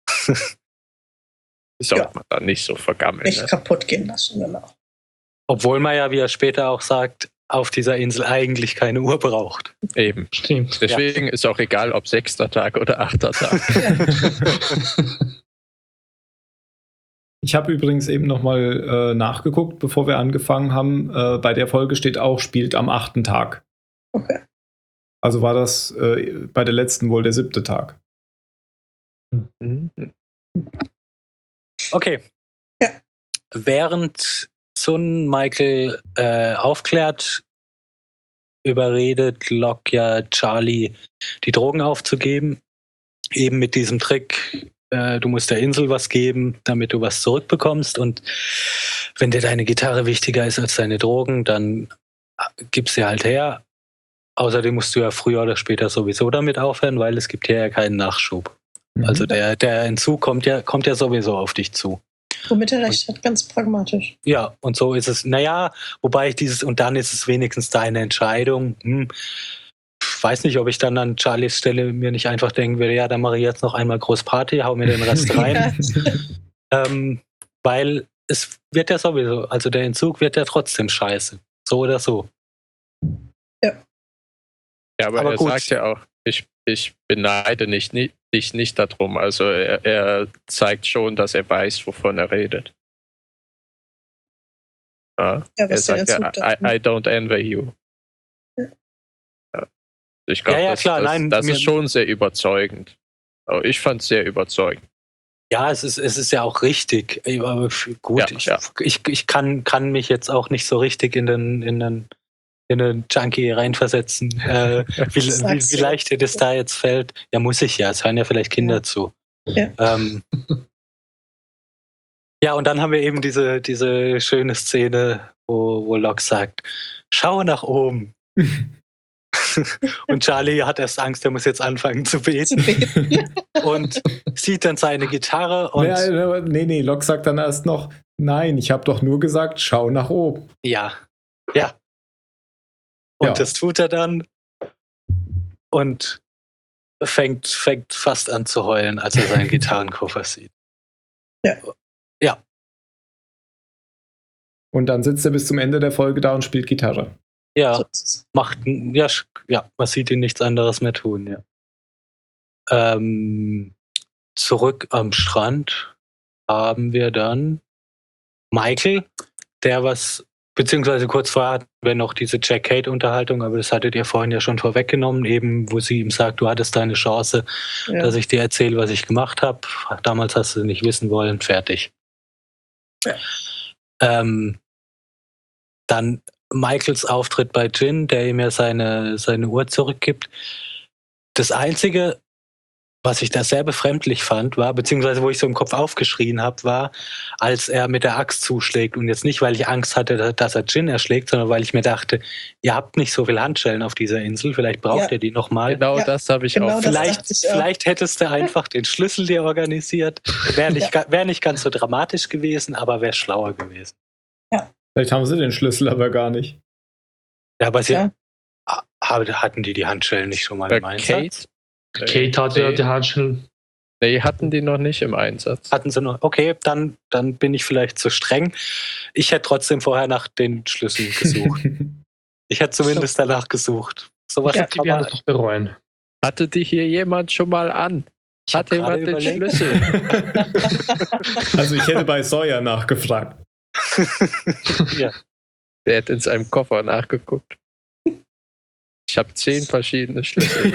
Die sollte Ja. man dann nicht so vergammeln. Nicht Ne? kaputt gehen lassen, genau. Obwohl man ja, wie er später auch sagt, auf dieser Insel eigentlich keine Uhr braucht. Eben. Stimmt. Deswegen ist auch egal, ob sechster Tag oder achter Tag. Ich habe übrigens eben nochmal äh, nachgeguckt, bevor wir angefangen haben. Äh, bei der Folge steht auch, spielt am achten Tag. Okay. Also war das äh, bei der letzten wohl der siebte Tag. Mhm. Okay. Ja. Während Sun Michael äh, aufklärt, überredet Locke ja Charlie, die Drogen aufzugeben. Eben mit diesem Trick, äh, du musst der Insel was geben, damit du was zurückbekommst. Und wenn dir deine Gitarre wichtiger ist als deine Drogen, dann gib sie halt her. Außerdem musst du ja früher oder später sowieso damit aufhören, weil es gibt hier ja keinen Nachschub. Mhm. Also der, der Entzug kommt ja, kommt ja sowieso auf dich zu. Womit er recht hat, ganz pragmatisch. Ja, und so ist es. Naja, wobei ich dieses, und dann ist es wenigstens deine Entscheidung. Hm, weiß nicht, ob ich dann an Charlies Stelle mir nicht einfach denken würde, ja, dann mache ich jetzt noch einmal groß Party, hau mir den Rest rein. ähm, weil es wird ja sowieso, also der Entzug wird ja trotzdem scheiße. So oder so. Ja, aber, Aber er gut. sagt ja auch, ich, ich beneide nicht, ni- dich nicht darum. Also er, er zeigt schon, dass er weiß, wovon er redet. Ja, Ja, er was den sagt ja, Entzug dazu. I, I don't envy you. Ja. Ja. Ich glaube, Ja, ja, das, klar, das, nein, das mir- ist schon sehr überzeugend. Aber ich fand es sehr überzeugend. Ja, es ist, es ist ja auch richtig. Aber gut, Ja, ich, ja. ich, ich kann, kann mich jetzt auch nicht so richtig in den, in den, in den Junkie reinversetzen, äh, wie, wie, Sagst wie du. leicht dir das da jetzt fällt. Ja, muss ich ja. Es hören ja vielleicht Kinder Ja. zu. Ja. Ähm, ja, und dann haben wir eben diese, diese schöne Szene, wo, wo Locke sagt, schau nach oben. Und Charlie hat erst Angst, er muss jetzt anfangen zu Zu beten beten. und sieht dann seine Gitarre und Nee, nee, nee, Locke sagt dann erst noch, nein, ich habe doch nur gesagt, schau nach oben. ja, ja. Und Ja. das tut er dann und fängt, fängt fast an zu heulen, als er seinen Gitarrenkoffer sieht. Und dann sitzt er bis zum Ende der Folge da und spielt Gitarre. Ja, So ist es. macht, ja, sch- ja, man sieht ihn nichts anderes mehr tun, ja. Ähm, zurück am Strand haben wir dann Michael, der was beziehungsweise kurz vorher hatten wir noch diese Jack-Kate-Unterhaltung, aber das hattet ihr vorhin ja schon vorweggenommen, eben wo sie ihm sagt, du hattest deine Chance, ja. dass ich dir erzähle, was ich gemacht habe. Damals hast du nicht wissen wollen, fertig. Ja. Ähm, dann Michaels Auftritt bei Jin, der ihm ja seine, seine Uhr zurückgibt. Das Einzige, was ich da sehr befremdlich fand, war, beziehungsweise wo ich so im Kopf aufgeschrien habe, war, als er mit der Axt zuschlägt. Und jetzt nicht, weil ich Angst hatte, dass er Jin erschlägt, sondern weil ich mir dachte, ihr habt nicht so viele Handschellen auf dieser Insel, vielleicht braucht ja. ihr die nochmal. Genau ja. das habe ich genau auch. Vielleicht, ich vielleicht hättest du einfach den Schlüssel dir organisiert. Wäre nicht, ja. wär nicht ganz so dramatisch gewesen, aber wäre schlauer gewesen. Ja. Vielleicht haben sie den Schlüssel aber gar nicht. Ja, aber sie ja. hatten die die Handschellen nicht schon mal Bei im Einsatz? Kate, Kate hatte nee. die Handschellen. Nee, hatten die noch nicht im Einsatz. Hatten sie noch? Okay, dann, dann bin ich vielleicht zu streng. Ich hätte trotzdem vorher nach den Schlüsseln gesucht. Ich hätte zumindest so. danach gesucht. Sowas ja, die werden doch bereuen. Hatte die hier jemand schon mal an? Ich Hat jemand den Schlüssel? Also ich hätte bei Sawyer nachgefragt. Ja. Der hat in seinem Koffer nachgeguckt. Ich habe zehn verschiedene Schlüssel.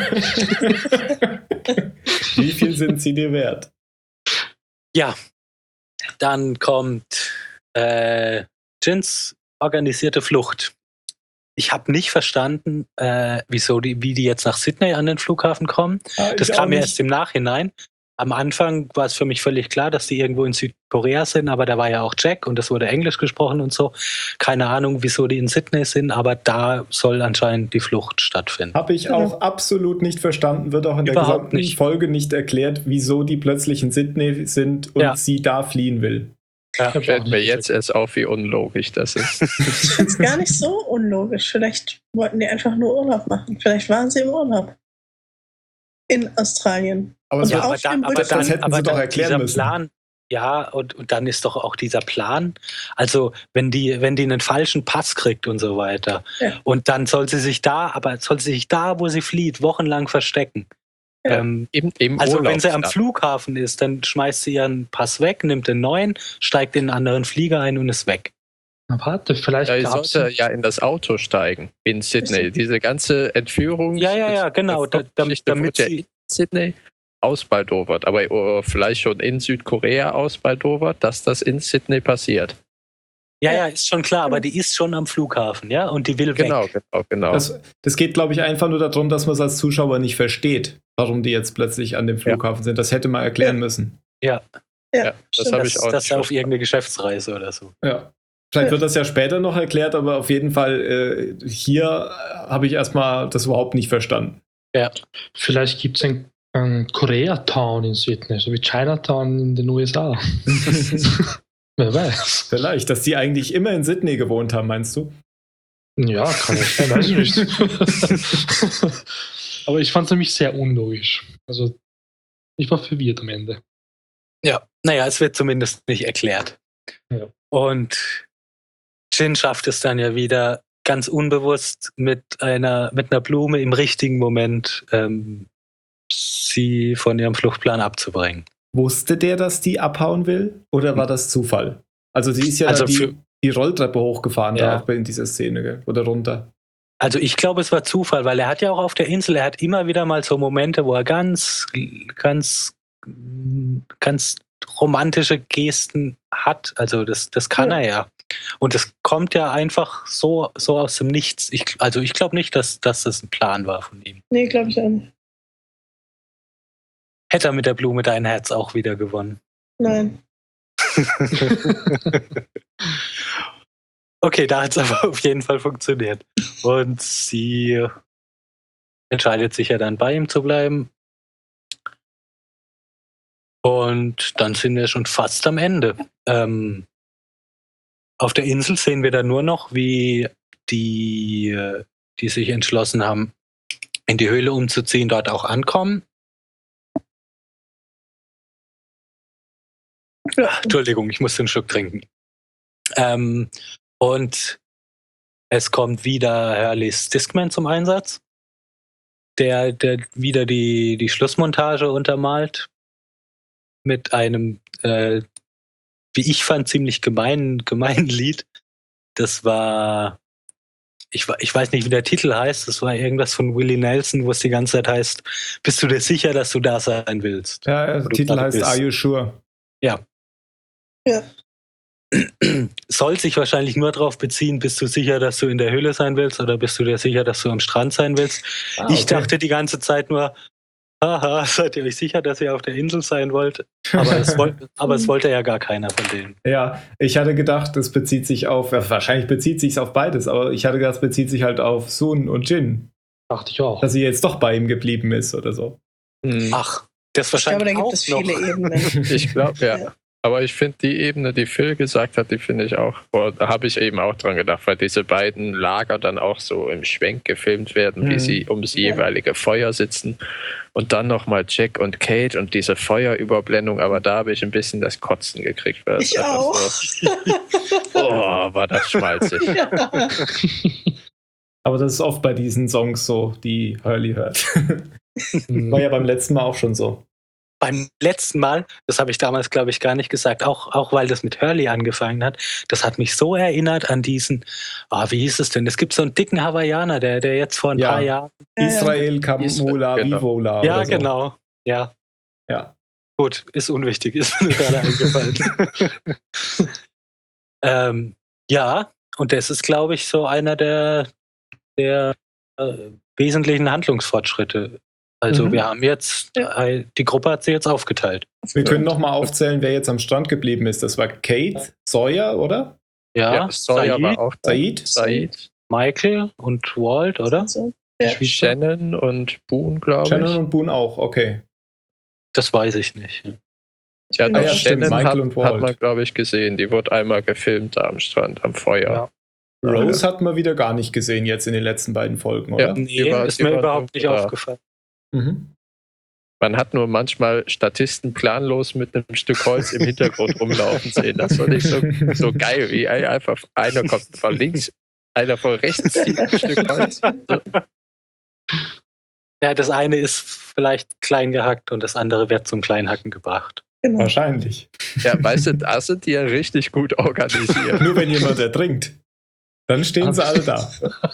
Wie viel sind sie dir wert? Ja, dann kommt äh, Jins organisierte Flucht. Ich habe nicht verstanden, äh, wieso die, wie die jetzt nach Sydney an den Flughafen kommen. Ah, das kam mir erst im Nachhinein. Am Anfang war es für mich völlig klar, dass die irgendwo in Südkorea sind, aber da war ja auch Jack und es wurde Englisch gesprochen und so. Keine Ahnung, wieso die in Sydney sind, aber da soll anscheinend die Flucht stattfinden. Habe ich auch mhm. absolut nicht verstanden, wird auch in Überhaupt der gesamten nicht. Folge nicht erklärt, wieso die plötzlich in Sydney sind und ja. sie da fliehen will. Ja, fällt mir jetzt erst auf, wie unlogisch das ist. Ich finde es gar nicht so unlogisch. Vielleicht wollten die einfach nur Urlaub machen. Vielleicht waren sie im Urlaub. In Australien. Aber, ja, so aber, dann, aber das dann, hätten aber sie doch dann erklären dieser müssen. Plan, ja, und, und dann ist doch auch dieser Plan, also wenn die, wenn die einen falschen Pass kriegt und so weiter, ja. und dann soll sie sich da, aber soll sie sich da, wo sie flieht, wochenlang verstecken. Ja, ähm, im, im also Urlaub wenn sie am dann. Flughafen ist, dann schmeißt sie ihren Pass weg, nimmt den neuen, steigt in einen anderen Flieger ein und ist weg. Na warte, vielleicht ja, sollte ja in das Auto steigen in Sydney. Diese ganze Entführung. Ja, ja, ja, genau. Da, damit, damit ja sie in Sydney ausbaldowert, aber oh, vielleicht schon in Südkorea ausbaldowert, dass das in Sydney passiert. Ja, ja, ist schon klar, aber die ist schon am Flughafen, ja, und die will genau, weg. Genau, genau. Das, das geht, glaube ich, einfach nur darum, dass man es als Zuschauer nicht versteht, warum die jetzt plötzlich an dem Flughafen ja. sind. Das hätte man erklären ja. müssen. Ja, ja, ja das habe ich auch. Das ist auf irgendeine Geschäftsreise oder so. Ja. Vielleicht wird das ja später noch erklärt, aber auf jeden Fall äh, hier habe ich erstmal das überhaupt nicht verstanden. Ja. Vielleicht gibt es ein, ein Koreatown in Sydney, so wie Chinatown in den U S A. Wer weiß. Vielleicht, dass die eigentlich immer in Sydney gewohnt haben, meinst du? Ja, kann ich sein, weiß ich nicht. Aber ich fand es nämlich sehr unlogisch. Also, ich war verwirrt am Ende. Ja, naja, es wird zumindest nicht erklärt. Ja. Und Jin schafft es dann ja wieder ganz unbewusst mit einer, mit einer Blume im richtigen Moment ähm, sie von ihrem Fluchtplan abzubringen. Wusste der, dass die abhauen will? Oder war das Zufall? Also sie ist ja also die, für, die Rolltreppe hochgefahren ja. da auch in dieser Szene, gell? Oder runter. Also ich glaube, es war Zufall, weil er hat ja auch auf der Insel, er hat immer wieder mal so Momente, wo er ganz, ganz, ganz romantische Gesten hat. Also das, das kann ja. er ja. Und das kommt ja einfach so, so aus dem Nichts. Ich, also ich glaube nicht, dass, dass das ein Plan war von ihm. Nee, glaube ich auch nicht. Hätte er mit der Blume dein Herz auch wieder gewonnen? Nein. Okay, da hat es aber auf jeden Fall funktioniert. Und sie entscheidet sich ja dann bei ihm zu bleiben. Und dann sind wir schon fast am Ende. Ähm, auf der Insel sehen wir dann nur noch, wie die, die sich entschlossen haben, in die Höhle umzuziehen, dort auch ankommen. Ja. Entschuldigung, ich muss den Schluck trinken. Ähm, und es kommt wieder Hurleys Discman zum Einsatz, der, der wieder die, die Schlussmontage untermalt mit einem, äh, wie ich fand, ziemlich gemeinen, gemeinen Lied, Das war, ich, ich weiß nicht, wie der Titel heißt, das war irgendwas von Willie Nelson, wo es die ganze Zeit heißt, bist du dir sicher, dass du da sein willst? Ja, der Wo du Titel gerade heißt bist. Are You Sure? Ja. Ja. Soll sich wahrscheinlich nur darauf beziehen, bist du sicher, dass du in der Höhle sein willst oder bist du dir sicher, dass du am Strand sein willst? Ah, Ich okay. dachte die ganze Zeit nur, haha, seid ihr euch sicher, dass ihr auf der Insel sein wollt? Aber es, wollt, aber es wollte ja gar keiner von denen. Ja, ich hatte gedacht, das bezieht sich auf, ja, wahrscheinlich bezieht sich auf beides, aber ich hatte gedacht, es bezieht sich halt auf Sun und Jin, Dachte ich auch. dass sie jetzt doch bei ihm geblieben ist oder so. Hm. Ach, das Ich glaube, wahrscheinlich da gibt auch es noch. viele Ebenen. Ich glaube, ja. Ja. Aber ich finde die Ebene, die Phil gesagt hat, die finde ich auch, boah, da habe ich eben auch dran gedacht, weil diese beiden Lager dann auch so im Schwenk gefilmt werden, Mhm. wie sie ums Ja. jeweilige Feuer sitzen. Und dann nochmal Jack und Kate und diese Feuerüberblendung, aber da habe ich ein bisschen das Kotzen gekriegt. Weil es Ich einfach auch. So, oh, war das schmalzig. Ja. Aber das ist oft bei diesen Songs so, die Hurley hört. Mhm. War ja beim letzten Mal auch schon so. Beim letzten Mal, das habe ich damals, glaube ich, gar nicht gesagt, auch, auch weil das mit Hurley angefangen hat, das hat mich so erinnert an diesen, ah, wie hieß es denn? Es gibt so einen dicken Hawaiianer, der, der jetzt vor ein Ja. paar Jahren. Ja, ja. Israel, Kamula, Genau. Vivola. Ja, oder so. genau. Ja. Ja. Gut, ist unwichtig, ist mir gerade eingefallen. ähm, ja, und das ist, glaube ich, so einer der, der äh, wesentlichen Handlungsfortschritte. Also Mhm. wir haben jetzt, äh, die Gruppe hat sich jetzt aufgeteilt. Wir können nochmal aufzählen, wer jetzt am Strand geblieben ist. Das war Kate, Sawyer, oder? Ja, Ja, Sawyer Said, war auch da. Said? Said, Michael und Walt, oder? So. Ja. Shannon und Boone, glaube Shannon ich. und Boone auch, okay. Das weiß ich nicht. Ich Ja, bin doch, Ah ja, auch- stimmt, Shannon Michael hat, und Walt. hat man, glaube ich, gesehen. Die wurde einmal gefilmt da am Strand, am Feuer. Ja. Rose hat man wieder gar nicht gesehen jetzt in den letzten beiden Folgen, oder? Ja. Nee, Die war- ist die mir war überhaupt nicht da. aufgefallen. Mhm. Man hat nur manchmal Statisten planlos mit einem Stück Holz im Hintergrund rumlaufen sehen. Das war nicht so, so geil, wie ein- einfach einer kommt von links, einer von rechts zieht ein Stück Holz. Ja, das eine ist vielleicht klein gehackt und das andere wird zum Kleinhacken gebracht. Genau. Wahrscheinlich. Ja, weißt du, da sind die ja richtig gut organisiert. Nur wenn jemand ertrinkt. Dann stehen sie alle da.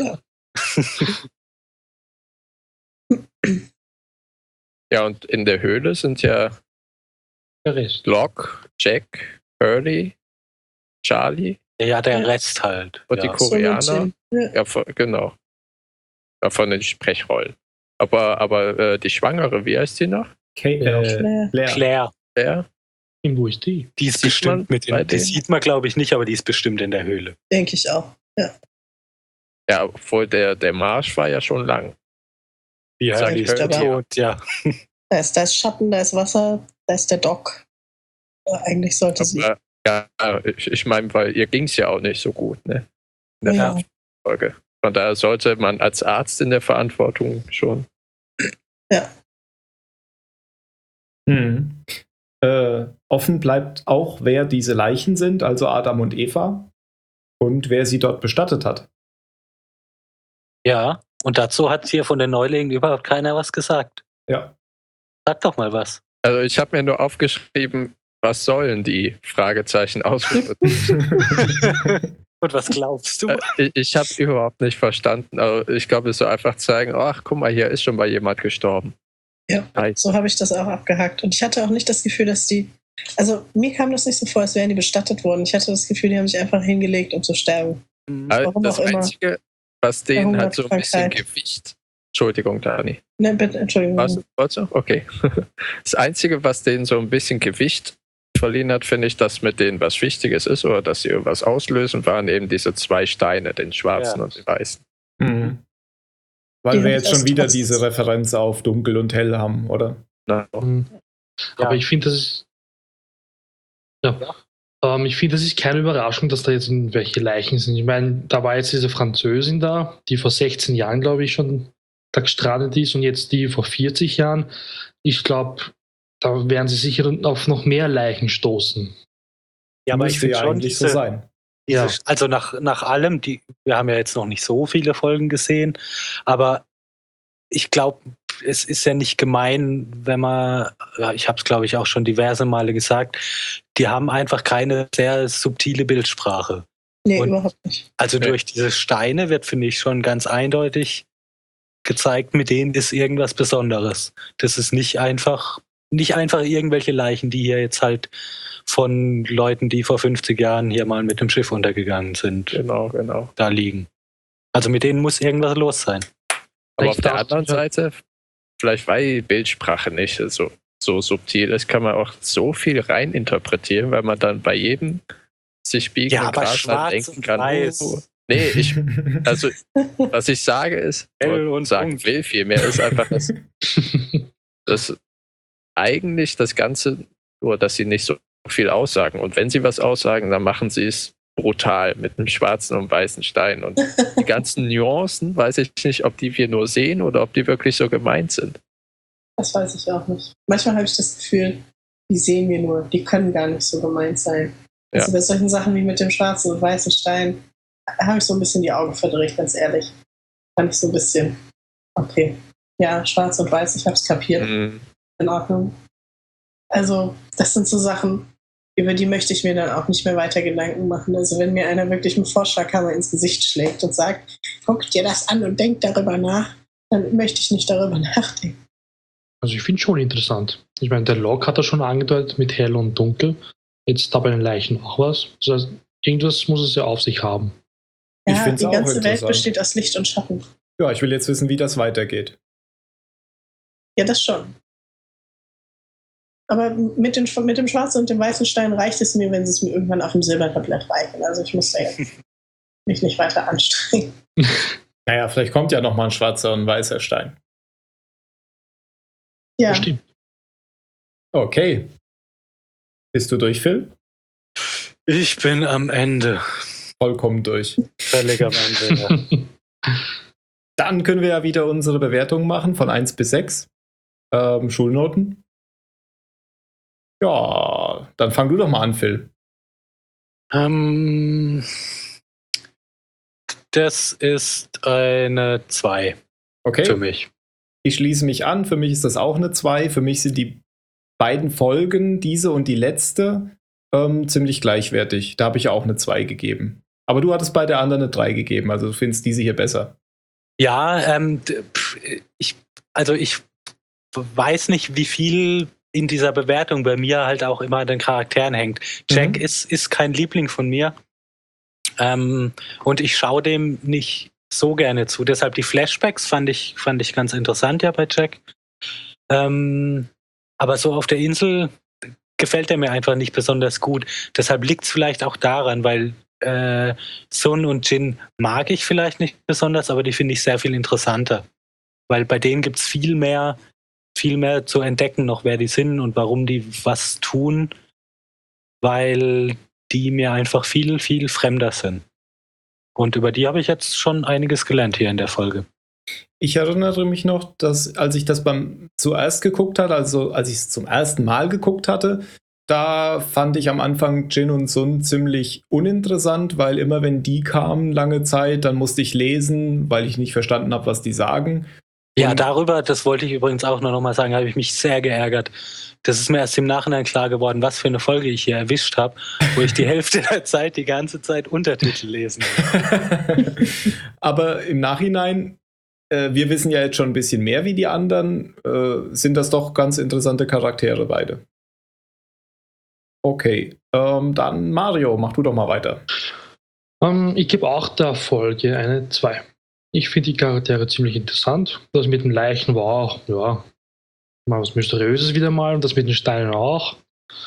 Ja, und in der Höhle sind ja Der Rest. Locke, Jack, Hurley, Charlie Ja, der Ja. Rest halt. und die Ja. Koreaner. Ja. Ja, von, genau. Ja, von den Sprechrollen. Aber, aber äh, die Schwangere, wie heißt die noch? Okay, Ja. äh, Claire. Claire. Claire, Der? Wo ist die? die ist Sieht man bestimmt mit bei in, die denen? sieht man, glaube ich, nicht, aber die ist bestimmt in der Höhle. Denke ich auch. Ja, obwohl der, der Marsch war ja schon lang. Die Sag Hurley ich ist aber. tot, ja. Da ist, da ist Schatten, da ist Wasser, da ist der Doc. Ja, eigentlich sollte sie. Aber, ja, ich, ich meine, weil ihr ging es ja auch nicht so gut, ne? In der Ja. Folge. Von daher sollte man als Arzt in der Verantwortung schon. Hm. Äh, offen bleibt auch, wer diese Leichen sind, also Adam und Eva, und wer sie dort bestattet hat. Ja, und dazu hat hier von den Neulingen überhaupt keiner was gesagt. Ja. Sag doch mal was. Also ich habe mir nur aufgeschrieben, was sollen die? Fragezeichen ausrufen. Und was glaubst du? Äh, ich ich habe überhaupt nicht verstanden. Also ich glaube, es soll einfach zeigen, ach, guck mal, hier ist schon mal jemand gestorben. Ja, Nice. so habe ich das auch abgehakt. Und ich hatte auch nicht das Gefühl, dass die. Also, mir kam das nicht so vor, als wären die bestattet worden. Ich hatte das Gefühl, die haben sich einfach hingelegt, um zu sterben. Also Warum das auch immer. Einzige, was denen halt so ein bisschen Verhungerkrankheit. Gewicht. Entschuldigung, Dani. Ne, bitte, Entschuldigung. Was? Wolltest du? Okay. Das Einzige, was denen so ein bisschen Gewicht verliehen hat, finde ich, dass mit denen was Wichtiges ist oder dass sie irgendwas auslösen, waren eben diese zwei Steine, den schwarzen Ja. und den weißen. Mhm. Weil Die wir hab jetzt ich schon erst wieder trotzdem- diese Referenz auf dunkel und hell haben, oder? Na, Mhm. Ja. Aber ich finde, das ist. Ja. Ähm, ich finde, das ist keine Überraschung, dass da jetzt irgendwelche Leichen sind. Ich meine, da war jetzt diese Französin da, die vor sechzehn Jahren, glaube ich, schon da gestrandet ist und jetzt die vor vierzig Jahren. Ich glaube, da werden sie sicher auf noch mehr Leichen stoßen. Ja, aber ich Müsste finde ja schon, eigentlich diese, so sein. diese, Ja. also nach, nach allem, die, wir haben ja jetzt noch nicht so viele Folgen gesehen, aber ich glaube, es ist ja nicht gemein, wenn man, ja, ich habe es glaube ich auch schon diverse Male gesagt, die haben einfach keine sehr subtile Bildsprache. Nee, Und- überhaupt nicht. Also Nee. durch diese Steine wird, finde ich, schon ganz eindeutig gezeigt, mit denen ist irgendwas Besonderes. Das ist nicht einfach, nicht einfach irgendwelche Leichen, die hier jetzt halt von Leuten, die vor fünfzig Jahren hier mal mit dem Schiff untergegangen sind, Genau, genau. da liegen. Also mit denen muss irgendwas los sein. Aber Ich auf der dachte, anderen ich hab- Seite, vielleicht weil die Bildsprache nicht so, so subtil ist, kann man auch so viel reininterpretieren, weil man dann bei jedem sich biegen Ja, und aber Gras dann schwarz denken und kann, weiß. oh, nee, ich, also was ich sage ist, Hell oder und sagen dunkel. will vielmehr, ist einfach, dass, dass eigentlich das Ganze, nur dass sie nicht so viel aussagen. Und wenn sie was aussagen, dann machen sie es brutal mit einem schwarzen und weißen Stein. Und die ganzen Nuancen, weiß ich nicht, ob die wir nur sehen oder ob die wirklich so gemeint sind. Das weiß ich auch nicht. Manchmal habe ich das Gefühl, die sehen wir nur. Die können gar nicht so gemeint sein. Also Ja. bei solchen Sachen wie mit dem schwarzen und weißen Stein habe ich so ein bisschen die Augen verdreht, ganz ehrlich. Fand ich so ein bisschen, okay, ja, schwarz und weiß, ich habe es kapiert. Mhm. In Ordnung. Also, das sind so Sachen, über die möchte ich mir dann auch nicht mehr weiter Gedanken machen. Also, wenn mir einer wirklich mit Vorschlaghammer ins Gesicht schlägt und sagt, guck dir das an und denk darüber nach, dann möchte ich nicht darüber nachdenken. Also ich finde schon interessant. Ich meine, der Log hat er schon angedeutet mit hell und dunkel. Jetzt da bei den Leichen auch was. Das heißt, irgendwas muss es ja auf sich haben. Ich Ja, find's die auch ganze Welt interessant. besteht aus Licht und Schatten. Ja, ich will jetzt wissen, wie das weitergeht. Ja, das schon. Aber mit, den, mit dem schwarzen und dem weißen Stein reicht es mir, wenn sie es mir irgendwann auf dem Silbertablett reichen. Also ich muss da jetzt mich nicht weiter anstrengen. Naja, vielleicht kommt ja noch mal ein schwarzer und weißer Stein. Ja, Bestimmt. Okay. Bist du durch, Phil? Ich bin am Ende. Vollkommen durch. Völlig am Ende. Ja. Dann können wir ja wieder unsere Bewertung machen von eins bis sechs. Ähm, Schulnoten. Ja, dann fang du doch mal an, Phil. Ähm, das ist eine zwei Okay. für mich. Ich schließe mich an. Für mich ist das auch eine zwei. Für mich sind die beiden Folgen, diese und die letzte, ähm, ziemlich gleichwertig. Da habe ich auch eine zwei gegeben. Aber du hattest bei der anderen eine drei gegeben. Also du findest diese hier besser. Ja, ähm, d- pf, ich, also ich weiß nicht, wie viel in dieser Bewertung bei mir halt auch immer an den Charakteren hängt. Jack Mhm. ist, ist kein Liebling von mir. Ähm, und ich schaue dem nicht so gerne zu. Deshalb die Flashbacks fand ich, fand ich ganz interessant ja bei Jack. Ähm, aber so auf der Insel gefällt er mir einfach nicht besonders gut. Deshalb liegt es vielleicht auch daran, weil äh, Sun und Jin mag ich vielleicht nicht besonders, aber die finde ich sehr viel interessanter. Weil bei denen gibt es viel mehr, viel mehr zu entdecken noch, wer die sind und warum die was tun, weil die mir einfach viel, viel fremder sind. Und über die habe ich jetzt schon einiges gelernt hier in der Folge. Ich erinnere mich noch, dass als ich das beim zuerst geguckt hatte, also als ich es zum ersten Mal geguckt hatte, da fand ich am Anfang Jin und Sun ziemlich uninteressant, weil immer wenn die kamen lange Zeit, dann musste ich lesen, weil ich nicht verstanden habe, was die sagen. Ja, Und- darüber, das wollte ich übrigens auch noch mal sagen, habe ich mich sehr geärgert. Das ist mir erst im Nachhinein klar geworden, was für eine Folge ich hier erwischt habe, wo ich die Hälfte der Zeit die ganze Zeit Untertitel lesen muss. Aber im Nachhinein, äh, wir wissen ja jetzt schon ein bisschen mehr wie die anderen, äh, sind das doch ganz interessante Charaktere beide. Okay, ähm, dann Mario, mach du doch mal weiter. Ähm, ich gebe auch der Folge eine zwei. Ich finde die Charaktere ziemlich interessant. Das mit den Leichen war auch, ja, mal was Mysteriöses wieder mal und das mit den Steinen auch.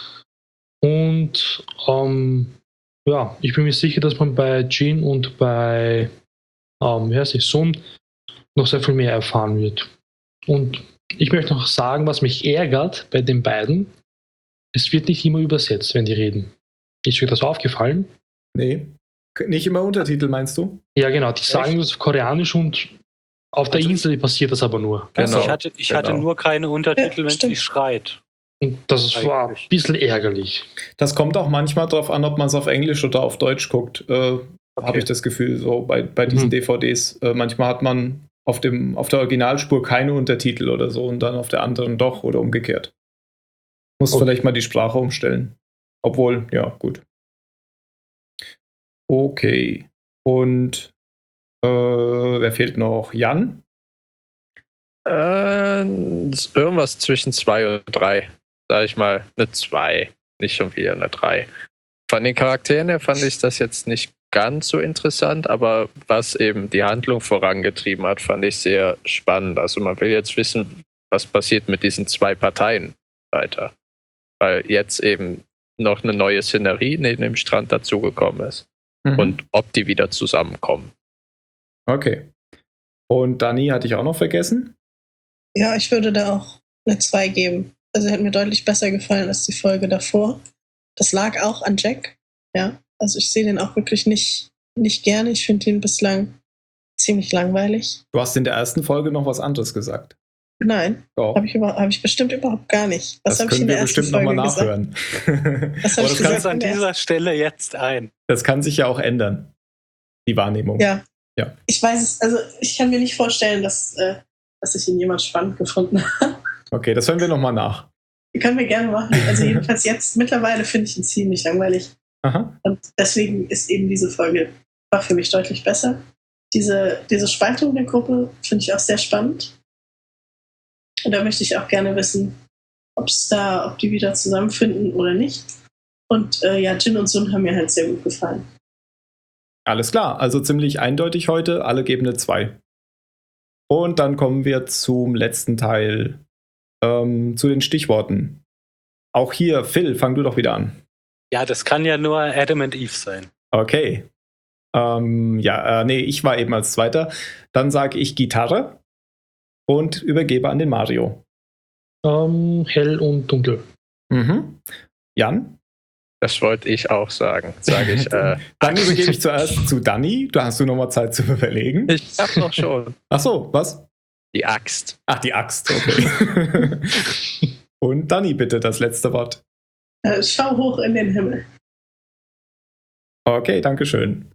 Und ähm, ja, ich bin mir sicher, dass man bei Jin und bei ähm, wie heißt ich, Sun noch sehr viel mehr erfahren wird. Und ich möchte noch sagen, was mich ärgert bei den beiden, es wird nicht immer übersetzt, wenn die reden. Ist dir das aufgefallen? Nee, nicht immer Untertitel, meinst du? Ja, genau, die sagen das auf Koreanisch und auf der Also Insel passiert das aber nur. Genau. Ich hatte, ich hatte genau. nur keine Untertitel, Ja, wenn stimmt. sie schreit. Und das war ein Eigentlich. bisschen ärgerlich. Das kommt auch manchmal darauf an, ob man es auf Englisch oder auf Deutsch guckt. Äh, Habe ich das Gefühl, so bei, bei diesen Mhm. D V Ds. Äh, manchmal hat man auf, dem, auf der Originalspur keine Untertitel oder so und dann auf der anderen doch oder umgekehrt. Muss Okay. vielleicht mal die Sprache umstellen. Obwohl, ja, gut. Okay. Und äh, wer fehlt noch? Jan? Äh, irgendwas zwischen zwei und drei. Sag ich mal, eine zwei. Nicht schon wieder eine drei. Von den Charakteren her fand ich das jetzt nicht ganz so interessant, aber was eben die Handlung vorangetrieben hat, fand ich sehr spannend. Also man will jetzt wissen, was passiert mit diesen zwei Parteien weiter. Weil jetzt eben noch eine neue Szenerie neben dem Strand dazugekommen ist. Mhm. Und ob die wieder zusammenkommen. Okay. Und Dani hatte ich auch noch vergessen? Ja, ich würde da auch eine zwei geben. Also hat mir deutlich besser gefallen als die Folge davor. Das lag auch an Jack. Ja, also ich sehe den auch wirklich nicht, nicht gerne. Ich finde ihn bislang ziemlich langweilig. Du hast in der ersten Folge noch was anderes gesagt. Nein, habe ich, hab ich bestimmt überhaupt gar nicht. Was das können ich in wir bestimmt nochmal nachhören. Was Aber ich das kannst du an dieser Stelle jetzt ein. Das kann sich ja auch ändern, die Wahrnehmung. Ja. ja. Ich weiß es, also ich kann mir nicht vorstellen, dass, äh, dass ich ihn jemand spannend gefunden habe. Okay, das hören wir nochmal nach. Können wir gerne machen. Also jedenfalls jetzt, mittlerweile finde ich ihn ziemlich langweilig. Aha. Und deswegen ist eben diese Folge war für mich deutlich besser. Diese, diese Spaltung der Gruppe finde ich auch sehr spannend. Und da möchte ich auch gerne wissen, ob es da, ob die wieder zusammenfinden oder nicht. Und äh, ja, Jin und Sun haben mir halt sehr gut gefallen. Alles klar, also ziemlich eindeutig heute, alle geben eine zwei. Und dann kommen wir zum letzten Teil, ähm, zu den Stichworten. Auch hier, Phil, fang du doch wieder an. Ja, das kann ja nur Adam and Eve sein. Okay. Ähm, ja, äh, nee, ich war eben als Zweiter. Dann sage ich Gitarre und übergebe an den Mario. Ähm, hell und dunkel. Mhm. Jan? Das wollte ich auch sagen. Sage ich. Äh, Dann übergebe ich zuerst zu Dani. Da hast du nochmal Zeit zu überlegen. Ich hab noch schon. Ach so, was? Die Axt. Ach, die Axt, okay. Und Dani, bitte, das letzte Wort. Äh, schau hoch in den Himmel. Okay, danke schön.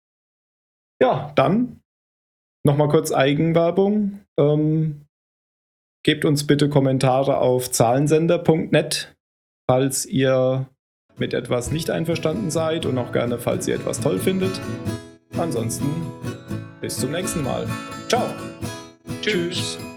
Ja, dann nochmal kurz Eigenwerbung. Ähm, gebt uns bitte Kommentare auf zahlensender punkt net, falls ihr mit etwas nicht einverstanden seid und auch gerne, falls ihr etwas toll findet. Ansonsten bis zum nächsten Mal. Ciao. Tschüss.